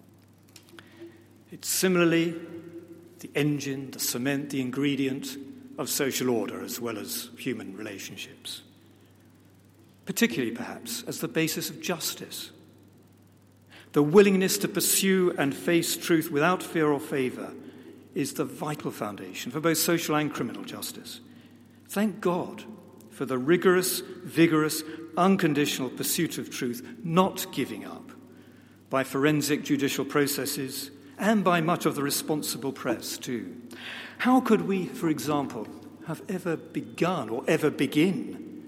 It's similarly the engine, the cement, the ingredient of social order as well as human relationships, particularly perhaps as the basis of justice. The willingness to pursue and face truth without fear or favour is the vital foundation for both social and criminal justice. Thank God for the rigorous, vigorous, unconditional pursuit of truth, not giving up by forensic judicial processes and by much of the responsible press too. How could we, for example, have ever begun or ever begin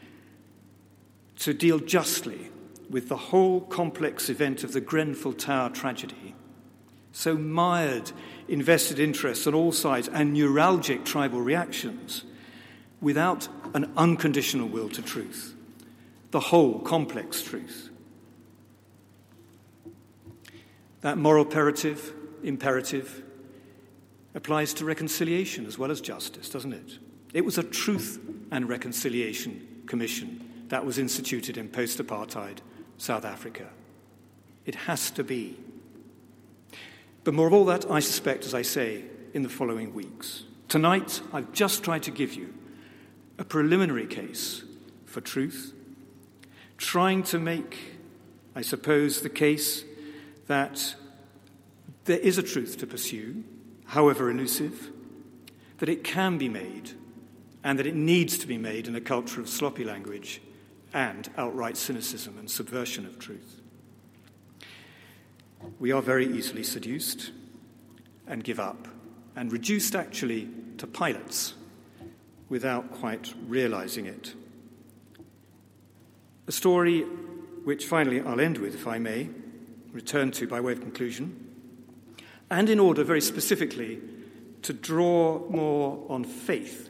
to deal justly with the whole complex event of the Grenfell Tower tragedy, so mired in vested interests on all sides and neuralgic tribal reactions, without an unconditional will to truth, the whole complex truth? That moral imperative applies to reconciliation as well as justice, doesn't it? It was a Truth and Reconciliation Commission that was instituted in post-apartheid South Africa. It has to be. But more of all that, I suspect, as I say, in the following weeks. Tonight, I've just tried to give you a preliminary case for truth, trying to make, I suppose, the case that there is a truth to pursue, however elusive, that it can be made, and that it needs to be made in a culture of sloppy language and outright cynicism and subversion of truth. We are very easily seduced and give up, and reduced actually to pilots without quite realizing it. A story which finally I'll end with, if I may, return to by way of conclusion, and in order very specifically to draw more on faith.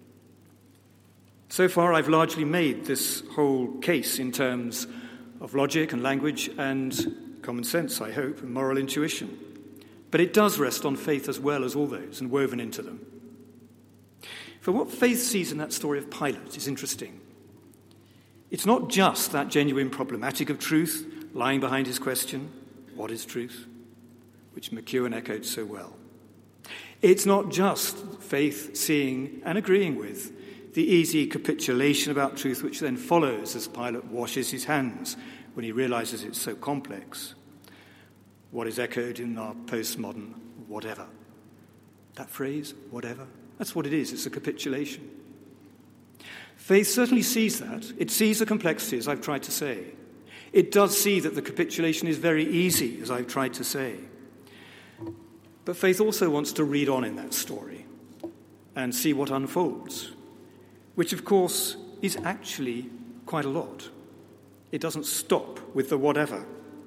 So far, I've largely made this whole case in terms of logic and language and common sense, I hope, and moral intuition. But it does rest on faith as well as all those and woven into them. For what faith sees in that story of Pilate is interesting. It's not just that genuine problematic of truth lying behind his question, what is truth? Which McEwen echoed so well. It's not just faith seeing and agreeing with the easy capitulation about truth which then follows as Pilate washes his hands when he realizes it's so complex. What is echoed in our postmodern whatever. That phrase, whatever, that's what it is. It's a capitulation. Faith certainly sees that. It sees the complexity, as I've tried to say. It does see that the capitulation is very easy, as I've tried to say. But faith also wants to read on in that story and see what unfolds, which, of course, is actually quite a lot. It doesn't stop with the whatever.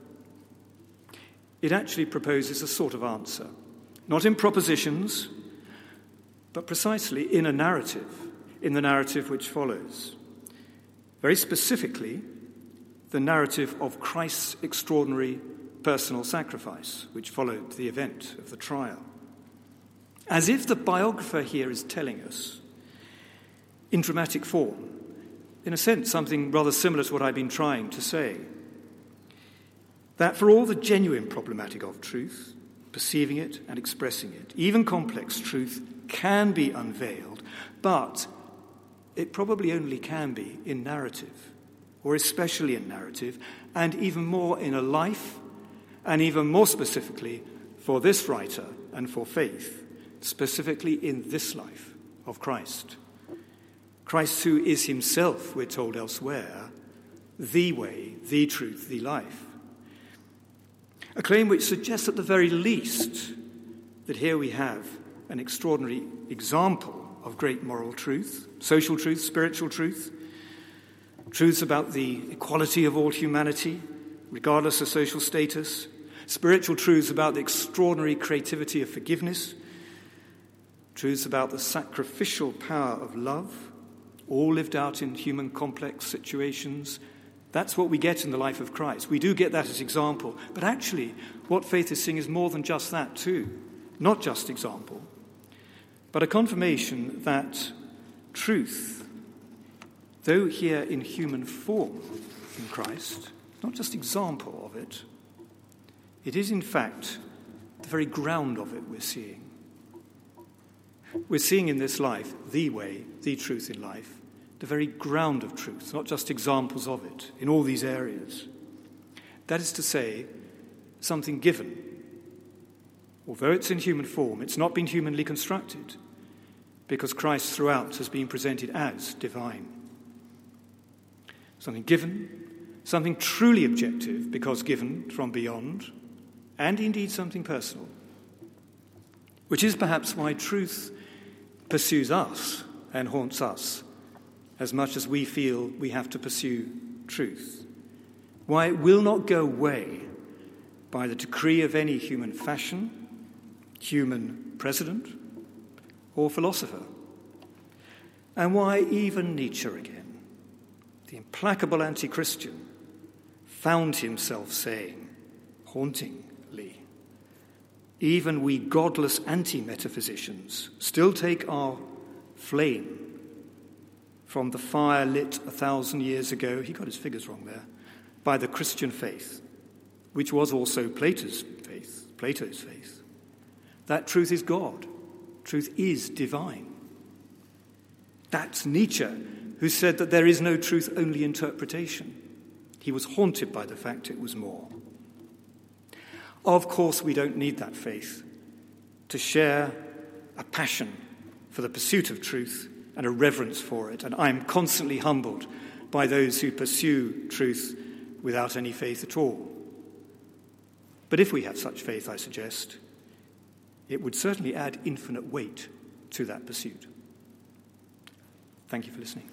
It actually proposes a sort of answer, not in propositions, but precisely in a narrative, in the narrative which follows. Very specifically, the narrative of Christ's extraordinary personal sacrifice, which followed the event of the trial. As if the biographer here is telling us, in dramatic form, in a sense, something rather similar to what I've been trying to say, that for all the genuine problematic of truth, perceiving it and expressing it, even complex truth can be unveiled, but it probably only can be in narrative, or especially in narrative, and even more in a life, and even more specifically for this writer and for faith, specifically in this life of Christ. Christ who is himself, we're told elsewhere, the way, the truth, the life. A claim which suggests at the very least that here we have an extraordinary example of great moral truth, social truth, spiritual truth, truths about the equality of all humanity, regardless of social status, spiritual truths about the extraordinary creativity of forgiveness, truths about the sacrificial power of love, all lived out in human complex situations. That's what we get in the life of Christ. We do get that as example. But actually, what faith is seeing is more than just that too. Not just example, but a confirmation that truth, though here in human form in Christ, not just example of it, it is in fact the very ground of it we're seeing. We're seeing in this life the way, the truth in life, the very ground of truth, not just examples of it, in all these areas. That is to say, something given. Although it's in human form, it's not been humanly constructed, because Christ throughout has been presented as divine. Something given, something truly objective, because given from beyond, and indeed something personal, which is perhaps why truth pursues us and haunts us as much as we feel we have to pursue truth, why it will not go away by the decree of any human fashion, human president, or philosopher, and why even Nietzsche again, the implacable anti-Christian, found himself saying, hauntingly, even we godless anti-metaphysicians still take our flame from the fire lit 1,000 years ago, he got his figures wrong there, by the Christian faith, which was also Plato's faith. That truth is God. Truth is divine. That's Nietzsche, who said that there is no truth, only interpretation. He was haunted by the fact it was more. Of course, we don't need that faith to share a passion for the pursuit of truth and a reverence for it. And I'm constantly humbled by those who pursue truth without any faith at all. But if we had such faith, I suggest, it would certainly add infinite weight to that pursuit. Thank you for listening.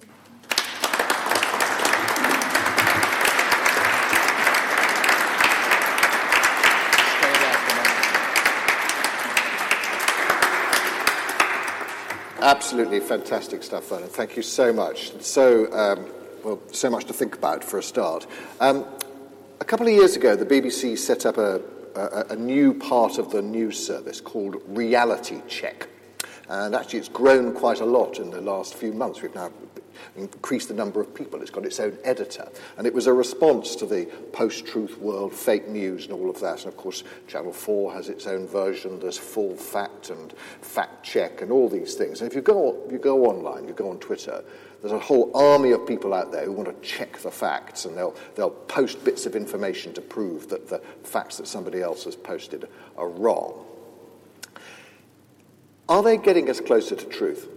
Absolutely fantastic stuff, Vernon. Thank you so much. So much to think about for a start. A couple of years ago, the BBC set up a new part of the news service called Reality Check. And actually, it's grown quite a lot in the last few months. We've now increased the number of people. It's got its own editor. And it was a response to the post-truth world, fake news and all of that. And, of course, Channel 4 has its own version. There's Full Fact and Fact Check and all these things. And if you go online, you go on Twitter, there's a whole army of people out there who want to check the facts, and they'll post bits of information to prove that the facts that somebody else has posted are wrong. Are they getting us closer to truth?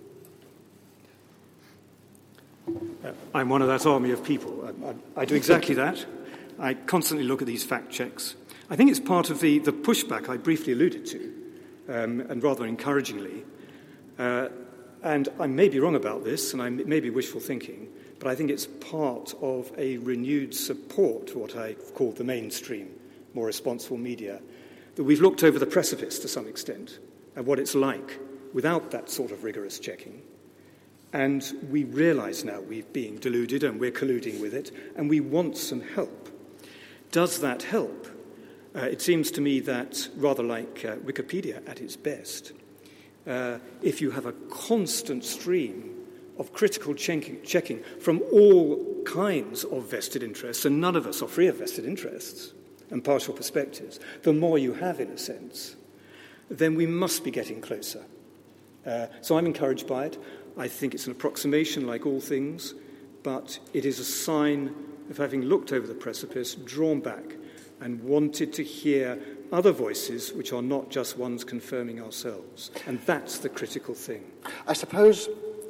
I'm one of that army of people. I do exactly that. I constantly look at these fact checks. I think it's part of the pushback I briefly alluded to, and rather encouragingly. And I may be wrong about this, and I may be wishful thinking, but I think it's part of a renewed support for what I call the mainstream, more responsible media, that we've looked over the precipice to some extent at what it's like without that sort of rigorous checking. And we realise now we're being deluded and we're colluding with it, and we want some help. Does that help? It seems to me that, rather like Wikipedia at its best, if you have a constant stream of critical checking from all kinds of vested interests, and none of us are free of vested interests and partial perspectives, the more you have, in a sense, then we must be getting closer. So I'm encouraged by it. I think it's an approximation like all things, but it is a sign of having looked over the precipice, drawn back, and wanted to hear other voices which are not just ones confirming ourselves. And that's the critical thing. I suppose,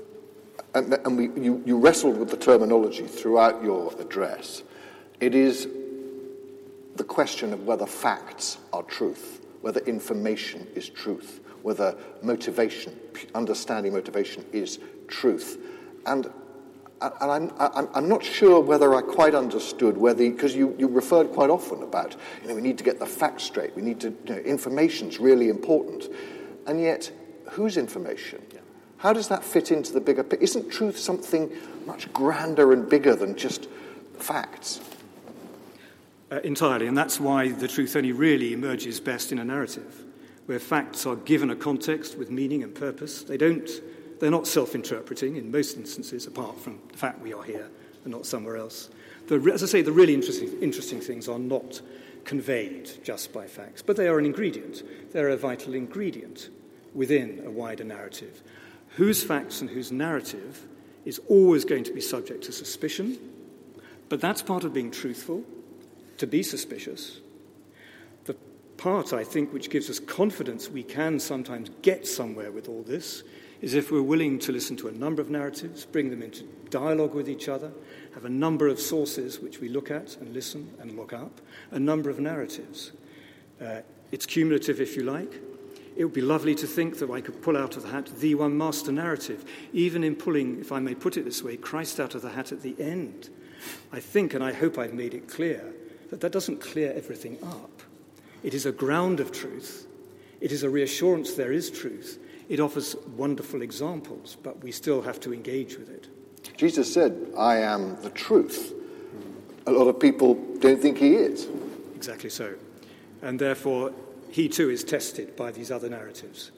you wrestled with the terminology throughout your address, it is the question of whether facts are truth, whether information is truth, whether motivation, understanding motivation is truth. And I'm not sure whether I quite understood because you referred quite often about, we need to get the facts straight, we need to, information's really important. And yet, whose information? Yeah. How does that fit into the bigger picture? Isn't truth something much grander and bigger than just facts? Entirely, and that's why the truth only really emerges best in a narrative, where facts are given a context with meaning and purpose. They're not self-interpreting in most instances, apart from the fact we are here and not somewhere else. As I say, the really interesting things are not conveyed just by facts, but they are an ingredient. They're a vital ingredient. within a wider narrative. Whose facts and whose narrative is always going to be subject to suspicion, but that's part of being truthful, to be suspicious. The part, I think, which gives us confidence we can sometimes get somewhere with all this is if we're willing to listen to a number of narratives, bring them into dialogue with each other, have a number of sources which we look at and listen and look up, a number of narratives. It's cumulative, if you like. It would be lovely to think that I could pull out of the hat the one master narrative, even in pulling, if I may put it this way, Christ out of the hat at the end. I think, and I hope I've made it clear, that doesn't clear everything up. It is a ground of truth. It is a reassurance there is truth. It offers wonderful examples, but we still have to engage with it. Jesus said, "I am the truth." A lot of people don't think he is. Exactly so. And therefore, he too is tested by these other narratives.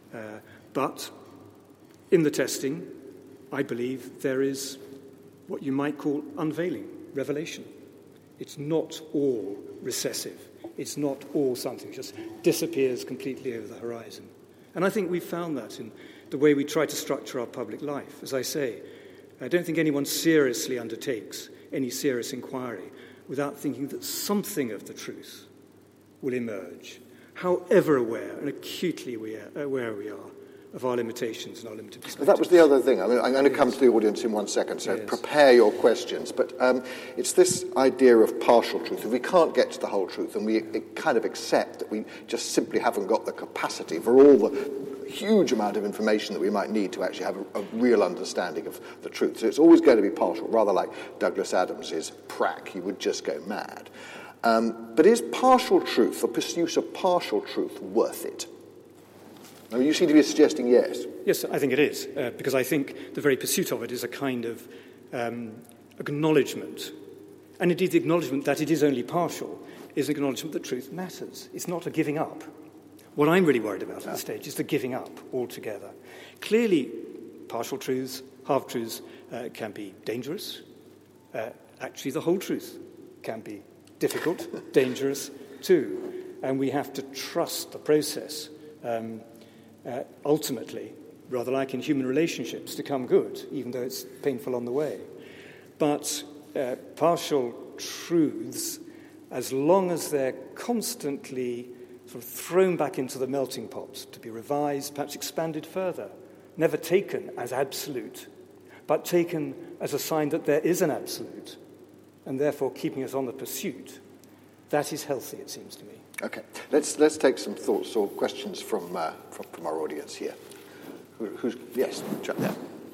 But in the testing, I believe there is what you might call unveiling, revelation. It's not all recessive. It's not all something that just disappears completely over the horizon. And I think we've found that in the way we try to structure our public life. As I say, I don't think anyone seriously undertakes any serious inquiry without thinking that something of the truth will emerge, however aware and acutely aware we are of our limitations and our limited perspectives. That was the other thing. I mean, I'm going to come to the audience in 1 second, so yes. Prepare your questions. But it's this idea of partial truth. If we can't get to the whole truth, and we kind of accept that we just simply haven't got the capacity for all the huge amount of information that we might need to actually have a real understanding of the truth. So it's always going to be partial, rather like Douglas Adams' Prac. He would just go mad. But is partial truth, the pursuit of partial truth, worth it? I mean, you seem to be suggesting yes. Yes, I think it is, because I think the very pursuit of it is a kind of acknowledgement, and indeed the acknowledgement that it is only partial is an acknowledgement that truth matters. It's not a giving up. What I'm really worried about at this stage is the giving up altogether. Clearly, partial truths, half-truths can be dangerous. Actually, the whole truth can be difficult, dangerous too, and we have to trust the process. Ultimately, rather like in human relationships, to come good, even though it's painful on the way. But partial truths, as long as they're constantly sort of thrown back into the melting pot to be revised, perhaps expanded further, never taken as absolute, but taken as a sign that there is an absolute, and therefore keeping us on the pursuit, that is healthy, it seems to me. Okay, let's take some thoughts or questions from our audience here. Yes, Chuck there.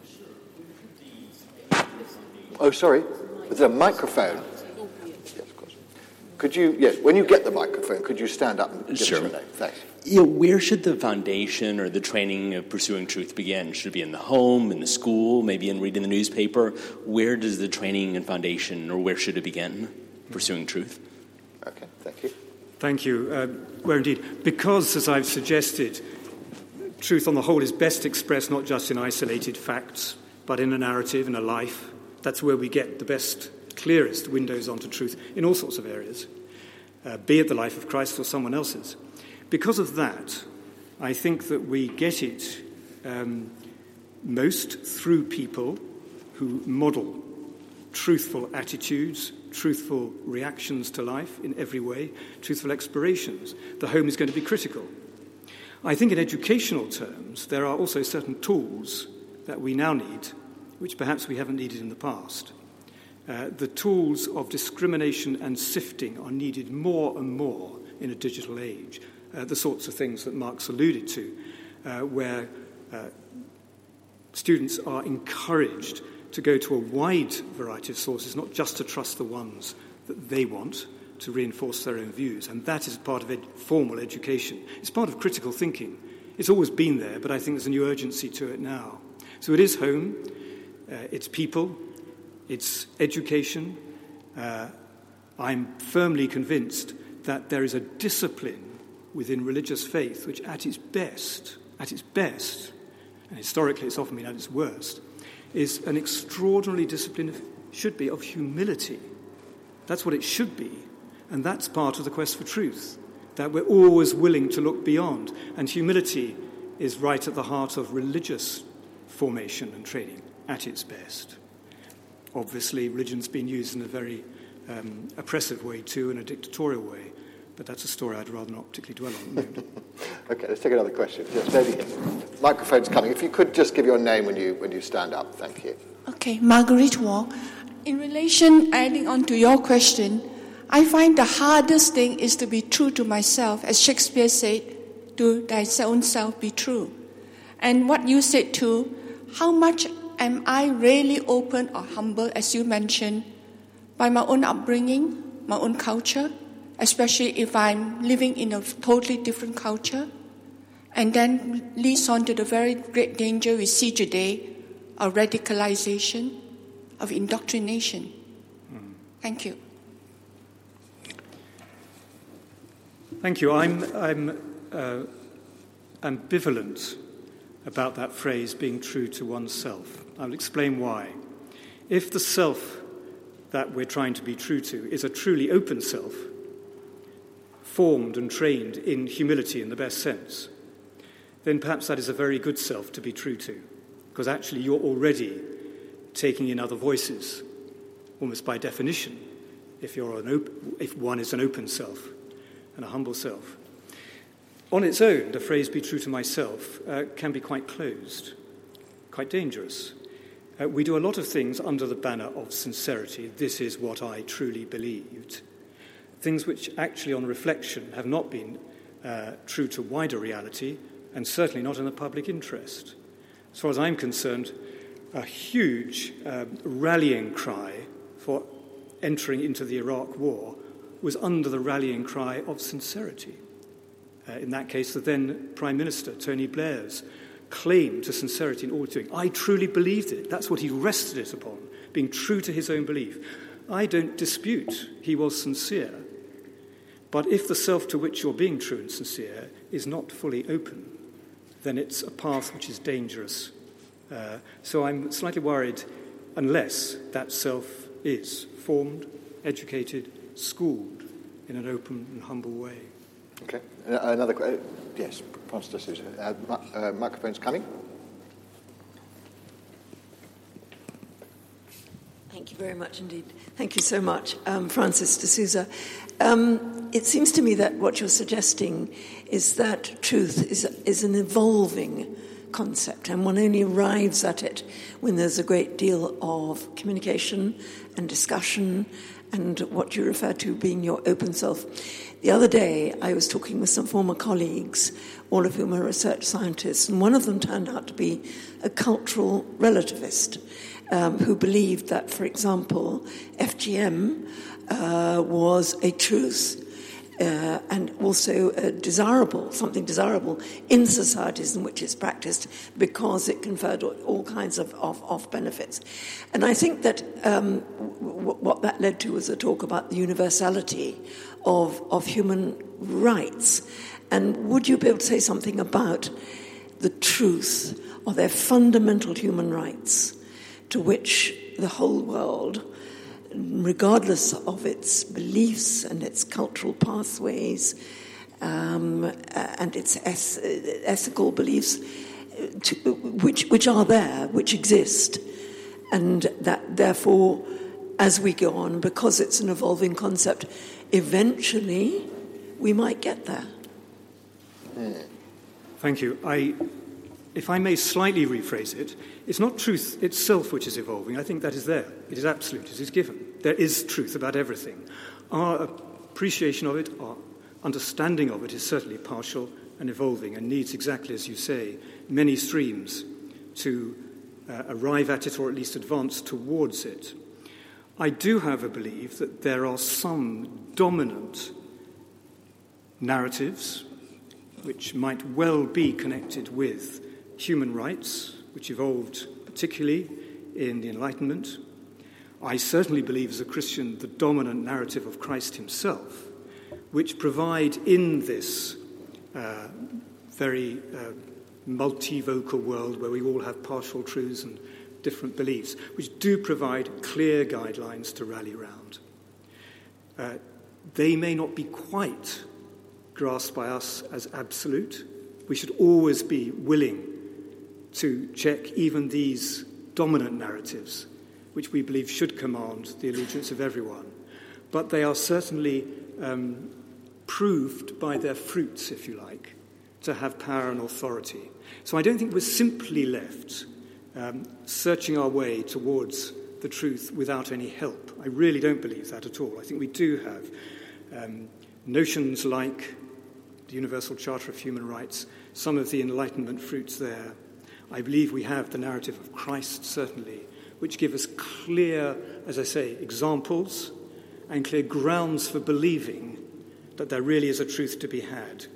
Oh, sorry, there's a microphone. Yes, of course. Could you? Yes, when you get the microphone, could you stand up and give us your name? Thanks. Where should the foundation or the training of pursuing truth begin? Should it be in the home, in the school, maybe in reading the newspaper? Where does the training and foundation, or where should it begin, pursuing truth? Okay, thank you. Thank you. Where indeed, because, as I've suggested, truth on the whole is best expressed not just in isolated facts, but in a narrative, in a life. That's where we get the best, clearest windows onto truth in all sorts of areas, be it the life of Christ or someone else's. Because of that, I think that we get it most through people who model truthful attitudes, truthful reactions to life in every way, truthful explorations. The home is going to be critical. I think in educational terms, there are also certain tools that we now need, which perhaps we haven't needed in the past. The tools of discrimination and sifting are needed more and more in a digital age. The sorts of things that Mark's alluded to, where students are encouraged to go to a wide variety of sources, not just to trust the ones that they want to reinforce their own views. And that is part of formal education. It's part of critical thinking. It's always been there, but I think there's a new urgency to it now. So it is home, it's people, it's education. I'm firmly convinced that there is a discipline within religious faith which at its best, and historically it's often been at its worst, is an extraordinary discipline, should be, of humility. That's what it should be. And that's part of the quest for truth, that we're always willing to look beyond. And humility is right at the heart of religious formation and training at its best. Obviously, religion's been used in a very oppressive way too, in a dictatorial way, but that's a story I'd rather not particularly dwell on. Okay, let's take another question. Yes, lady. Microphone's coming. If you could just give your name when you stand up, thank you. Okay, Marguerite Wong. In relation, adding on to your question, I find the hardest thing is to be true to myself. As Shakespeare said, to thy own self be true. And what you said too, how much am I really open or humble, as you mentioned, by my own upbringing, my own culture, especially if I'm living in a totally different culture, and then leads on to the very great danger we see today of radicalization, of indoctrination. Thank you. Thank you. I'm ambivalent about that phrase, being true to oneself. I'll explain why. If the self that we're trying to be true to is a truly open self, formed and trained in humility in the best sense, then perhaps that is a very good self to be true to, because actually you're already taking in other voices, almost by definition, if one is an open self and a humble self. On its own, the phrase "be true to myself" can be quite closed, quite dangerous. We do a lot of things under the banner of sincerity. This is what I truly believed. Things which actually, on reflection, have not been true to wider reality, and certainly not in the public interest. As far as I'm concerned, a huge rallying cry for entering into the Iraq War was under the rallying cry of sincerity. In that case, the then Prime Minister, Tony Blair's, claim to sincerity in all doing. I truly believed it. That's what he rested it upon, being true to his own belief. I don't dispute he was sincere. But if the self to which you're being true and sincere is not fully open, then it's a path which is dangerous. So I'm slightly worried unless that self is formed, educated, schooled in an open and humble way. Okay. Another question. Yes, Francis de Souza. Microphone's coming. Thank you very much indeed. Thank you so much, Francis de Souza. It seems to me that what you're suggesting is that truth is an evolving concept, and one only arrives at it when there's a great deal of communication and discussion and what you refer to being your open self. The other day, I was talking with some former colleagues, all of whom are research scientists, and one of them turned out to be a cultural relativist who believed that, for example, FGM was a truth and also something desirable in societies in which it's practiced because it conferred all kinds of benefits. And I think that what that led to was a talk about the universality of human rights. And would you be able to say something about the truth of their fundamental human rights to which the whole world, regardless of its beliefs and its cultural pathways and its ethical beliefs, which are there, which exist, and that therefore, as we go on, because it's an evolving concept, eventually we might get there. Thank you. If I may slightly rephrase it, it's not truth itself which is evolving. I think that is there. It is absolute. It is given. There is truth about everything. Our appreciation of it, our understanding of it is certainly partial and evolving and needs, exactly as you say, many streams to arrive at it or at least advance towards it. I do, however, believe that there are some dominant narratives which might well be connected with human rights, which evolved particularly in the Enlightenment. I certainly believe as a Christian the dominant narrative of Christ himself, which provide in this very multivocal world where we all have partial truths and different beliefs, which do provide clear guidelines to rally around. They may not be quite grasped by us as absolute, we should always be willing to check even these dominant narratives, which we believe should command the allegiance of everyone. But they are certainly proved by their fruits, if you like, to have power and authority. So I don't think we're simply left searching our way towards the truth without any help. I really don't believe that at all. I think we do have notions like the Universal Charter of Human Rights, some of the Enlightenment fruits there. I believe we have the narrative of Christ, certainly, which give us clear, as I say, examples and clear grounds for believing that there really is a truth to be had.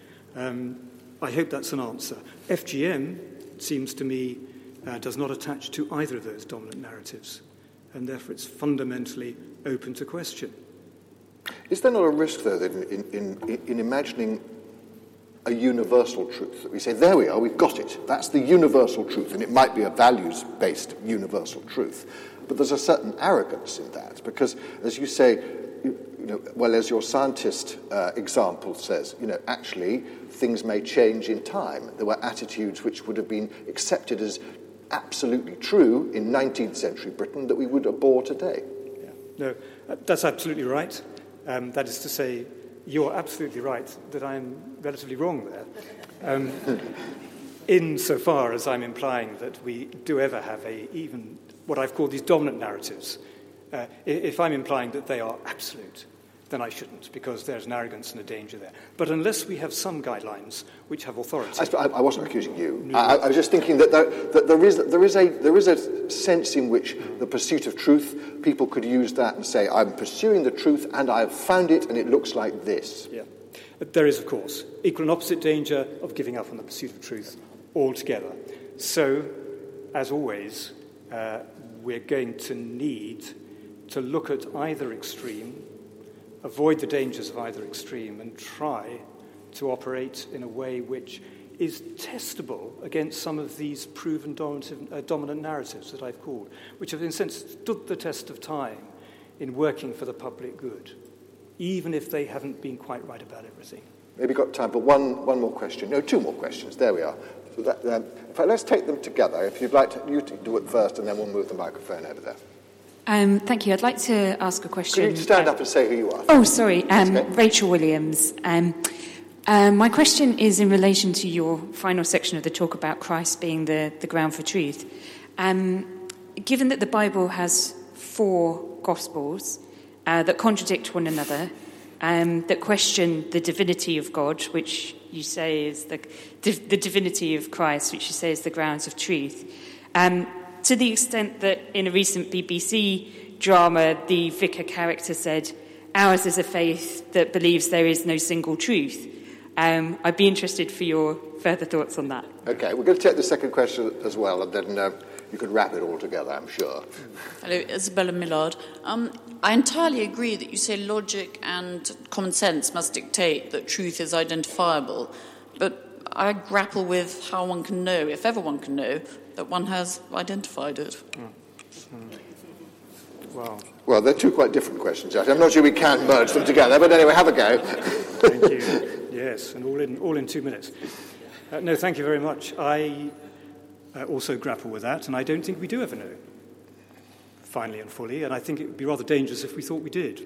I hope that's an answer. FGM, it seems to me, does not attach to either of those dominant narratives, and therefore it's fundamentally open to question. Is there not a risk, though, that in imagining a universal truth, that we say, there we are, we've got it, that's the universal truth, and it might be a values-based universal truth, but there's a certain arrogance in that, because, as you say, well, as your scientist example says, actually, things may change in time. There were attitudes which would have been accepted as absolutely true in 19th century Britain that we would abhor today. Yeah. No, that's absolutely right. That is to say, you're absolutely right that I'm relatively wrong there. Insofar as I'm implying that we do ever have even what I've called these dominant narratives. If I'm implying that they are absolute, then I shouldn't, because there's an arrogance and a danger there. But unless we have some guidelines which have authority... I wasn't accusing you. No. I was just thinking that there is a sense in which the pursuit of truth, people could use that and say, I'm pursuing the truth and I've found it and it looks like this. Yeah. There is, of course, equal and opposite danger of giving up on the pursuit of truth altogether. So, as always, we're going to need to look at either extreme, avoid the dangers of either extreme, and try to operate in a way which is testable against some of these proven dominant narratives that I've called, which have in a sense stood the test of time in working for the public good, even if they haven't been quite right about everything. Maybe got time for one more question. No, two more questions. There we are. So that, in fact, let's take them together. If you'd like you to do it first, and then we'll move the microphone over there. Thank you. I'd like to ask a question. Could you stand up and say who you are? Oh, sorry. Rachel Williams. My question is in relation to your final section of the talk about Christ being the ground for truth. Given that the Bible has 4 Gospels that contradict one another, that question the divinity of God, which you say is the divinity of Christ, which you say is the grounds of truth, to the extent that in a recent BBC drama, the vicar character said, ours is a faith that believes there is no single truth. I'd be interested for your further thoughts on that. Okay, we're going to take the second question as well, and then you can wrap it all together, I'm sure. Hello, Isabella Millard. I entirely agree that you say logic and common sense must dictate that truth is identifiable, but I grapple with how one can know, if ever one can know, that one has identified it. Wow. Well, they're 2 quite different questions, actually. I'm not sure we can merge them together, but anyway, have a go. Thank you. Yes, and all in 2 minutes. No, thank you very much. I also grapple with that, and I don't think we do ever know, finally and fully, and I think it would be rather dangerous if we thought we did.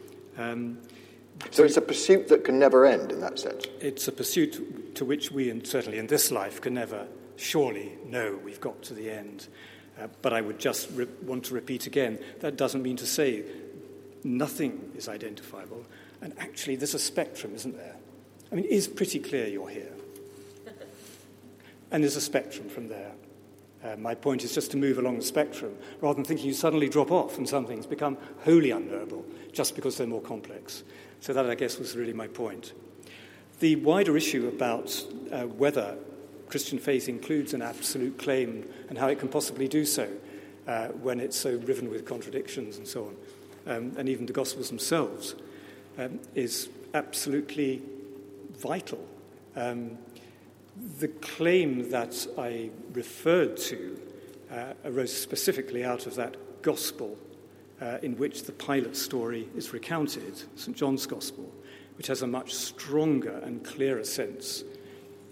So it's a pursuit that can never end, in that sense? It's a pursuit to which we, and certainly in this life, can never surely know we've got to the end. But I would just want to repeat again, that doesn't mean to say nothing is identifiable. And actually, there's a spectrum, isn't there? I mean, it is pretty clear you're here. And there's a spectrum from there. My point is just to move along the spectrum, rather than thinking you suddenly drop off and some things become wholly unknowable just because they're more complex. So that, I guess, was really my point. The wider issue about whether Christian faith includes an absolute claim and how it can possibly do so when it's so riven with contradictions and so on, and even the Gospels themselves, is absolutely vital. The claim that I referred to arose specifically out of that Gospel in which the Pilate story is recounted, St. John's Gospel, which has a much stronger and clearer sense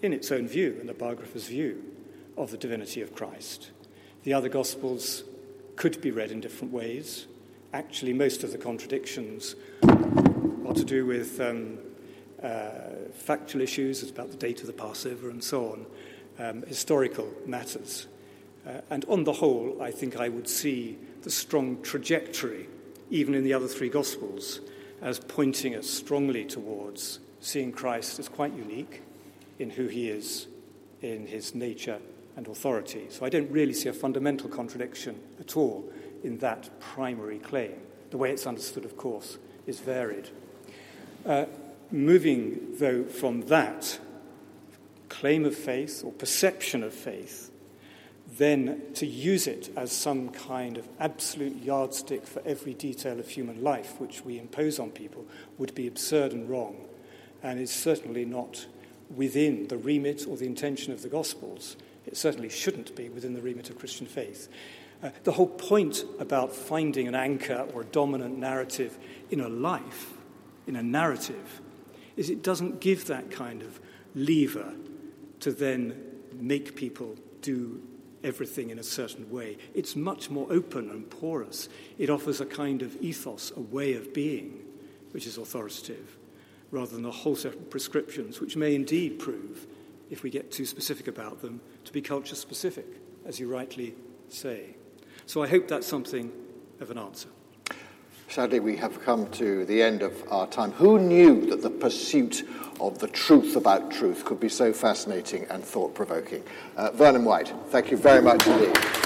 in its own view, in the biographer's view, of the divinity of Christ. The other Gospels could be read in different ways. Actually, most of the contradictions are to do with factual issues. It's about the date of the Passover and so on, historical matters. And on the whole, I think I would see the strong trajectory, even in the other three Gospels, as pointing us strongly towards seeing Christ as quite unique in who he is, in his nature and authority. So I don't really see a fundamental contradiction at all in that primary claim. The way it's understood, of course, is varied. Moving, though, from that claim of faith or perception of faith, then to use it as some kind of absolute yardstick for every detail of human life which we impose on people would be absurd and wrong, and is certainly not within the remit or the intention of the Gospels. It certainly shouldn't be within the remit of Christian faith. The whole point about finding an anchor or a dominant narrative in a life, in a narrative, is it doesn't give that kind of lever to then make people do everything in a certain way. It's much more open and porous. It offers a kind of ethos, a way of being, which is authoritative, rather than a whole set of prescriptions, which may indeed prove, if we get too specific about them, to be culture-specific, as you rightly say. So I hope that's something of an answer. Sadly, we have come to the end of our time. Who knew that the pursuit of the truth about truth could be so fascinating and thought-provoking? Vernon White, thank you very much indeed.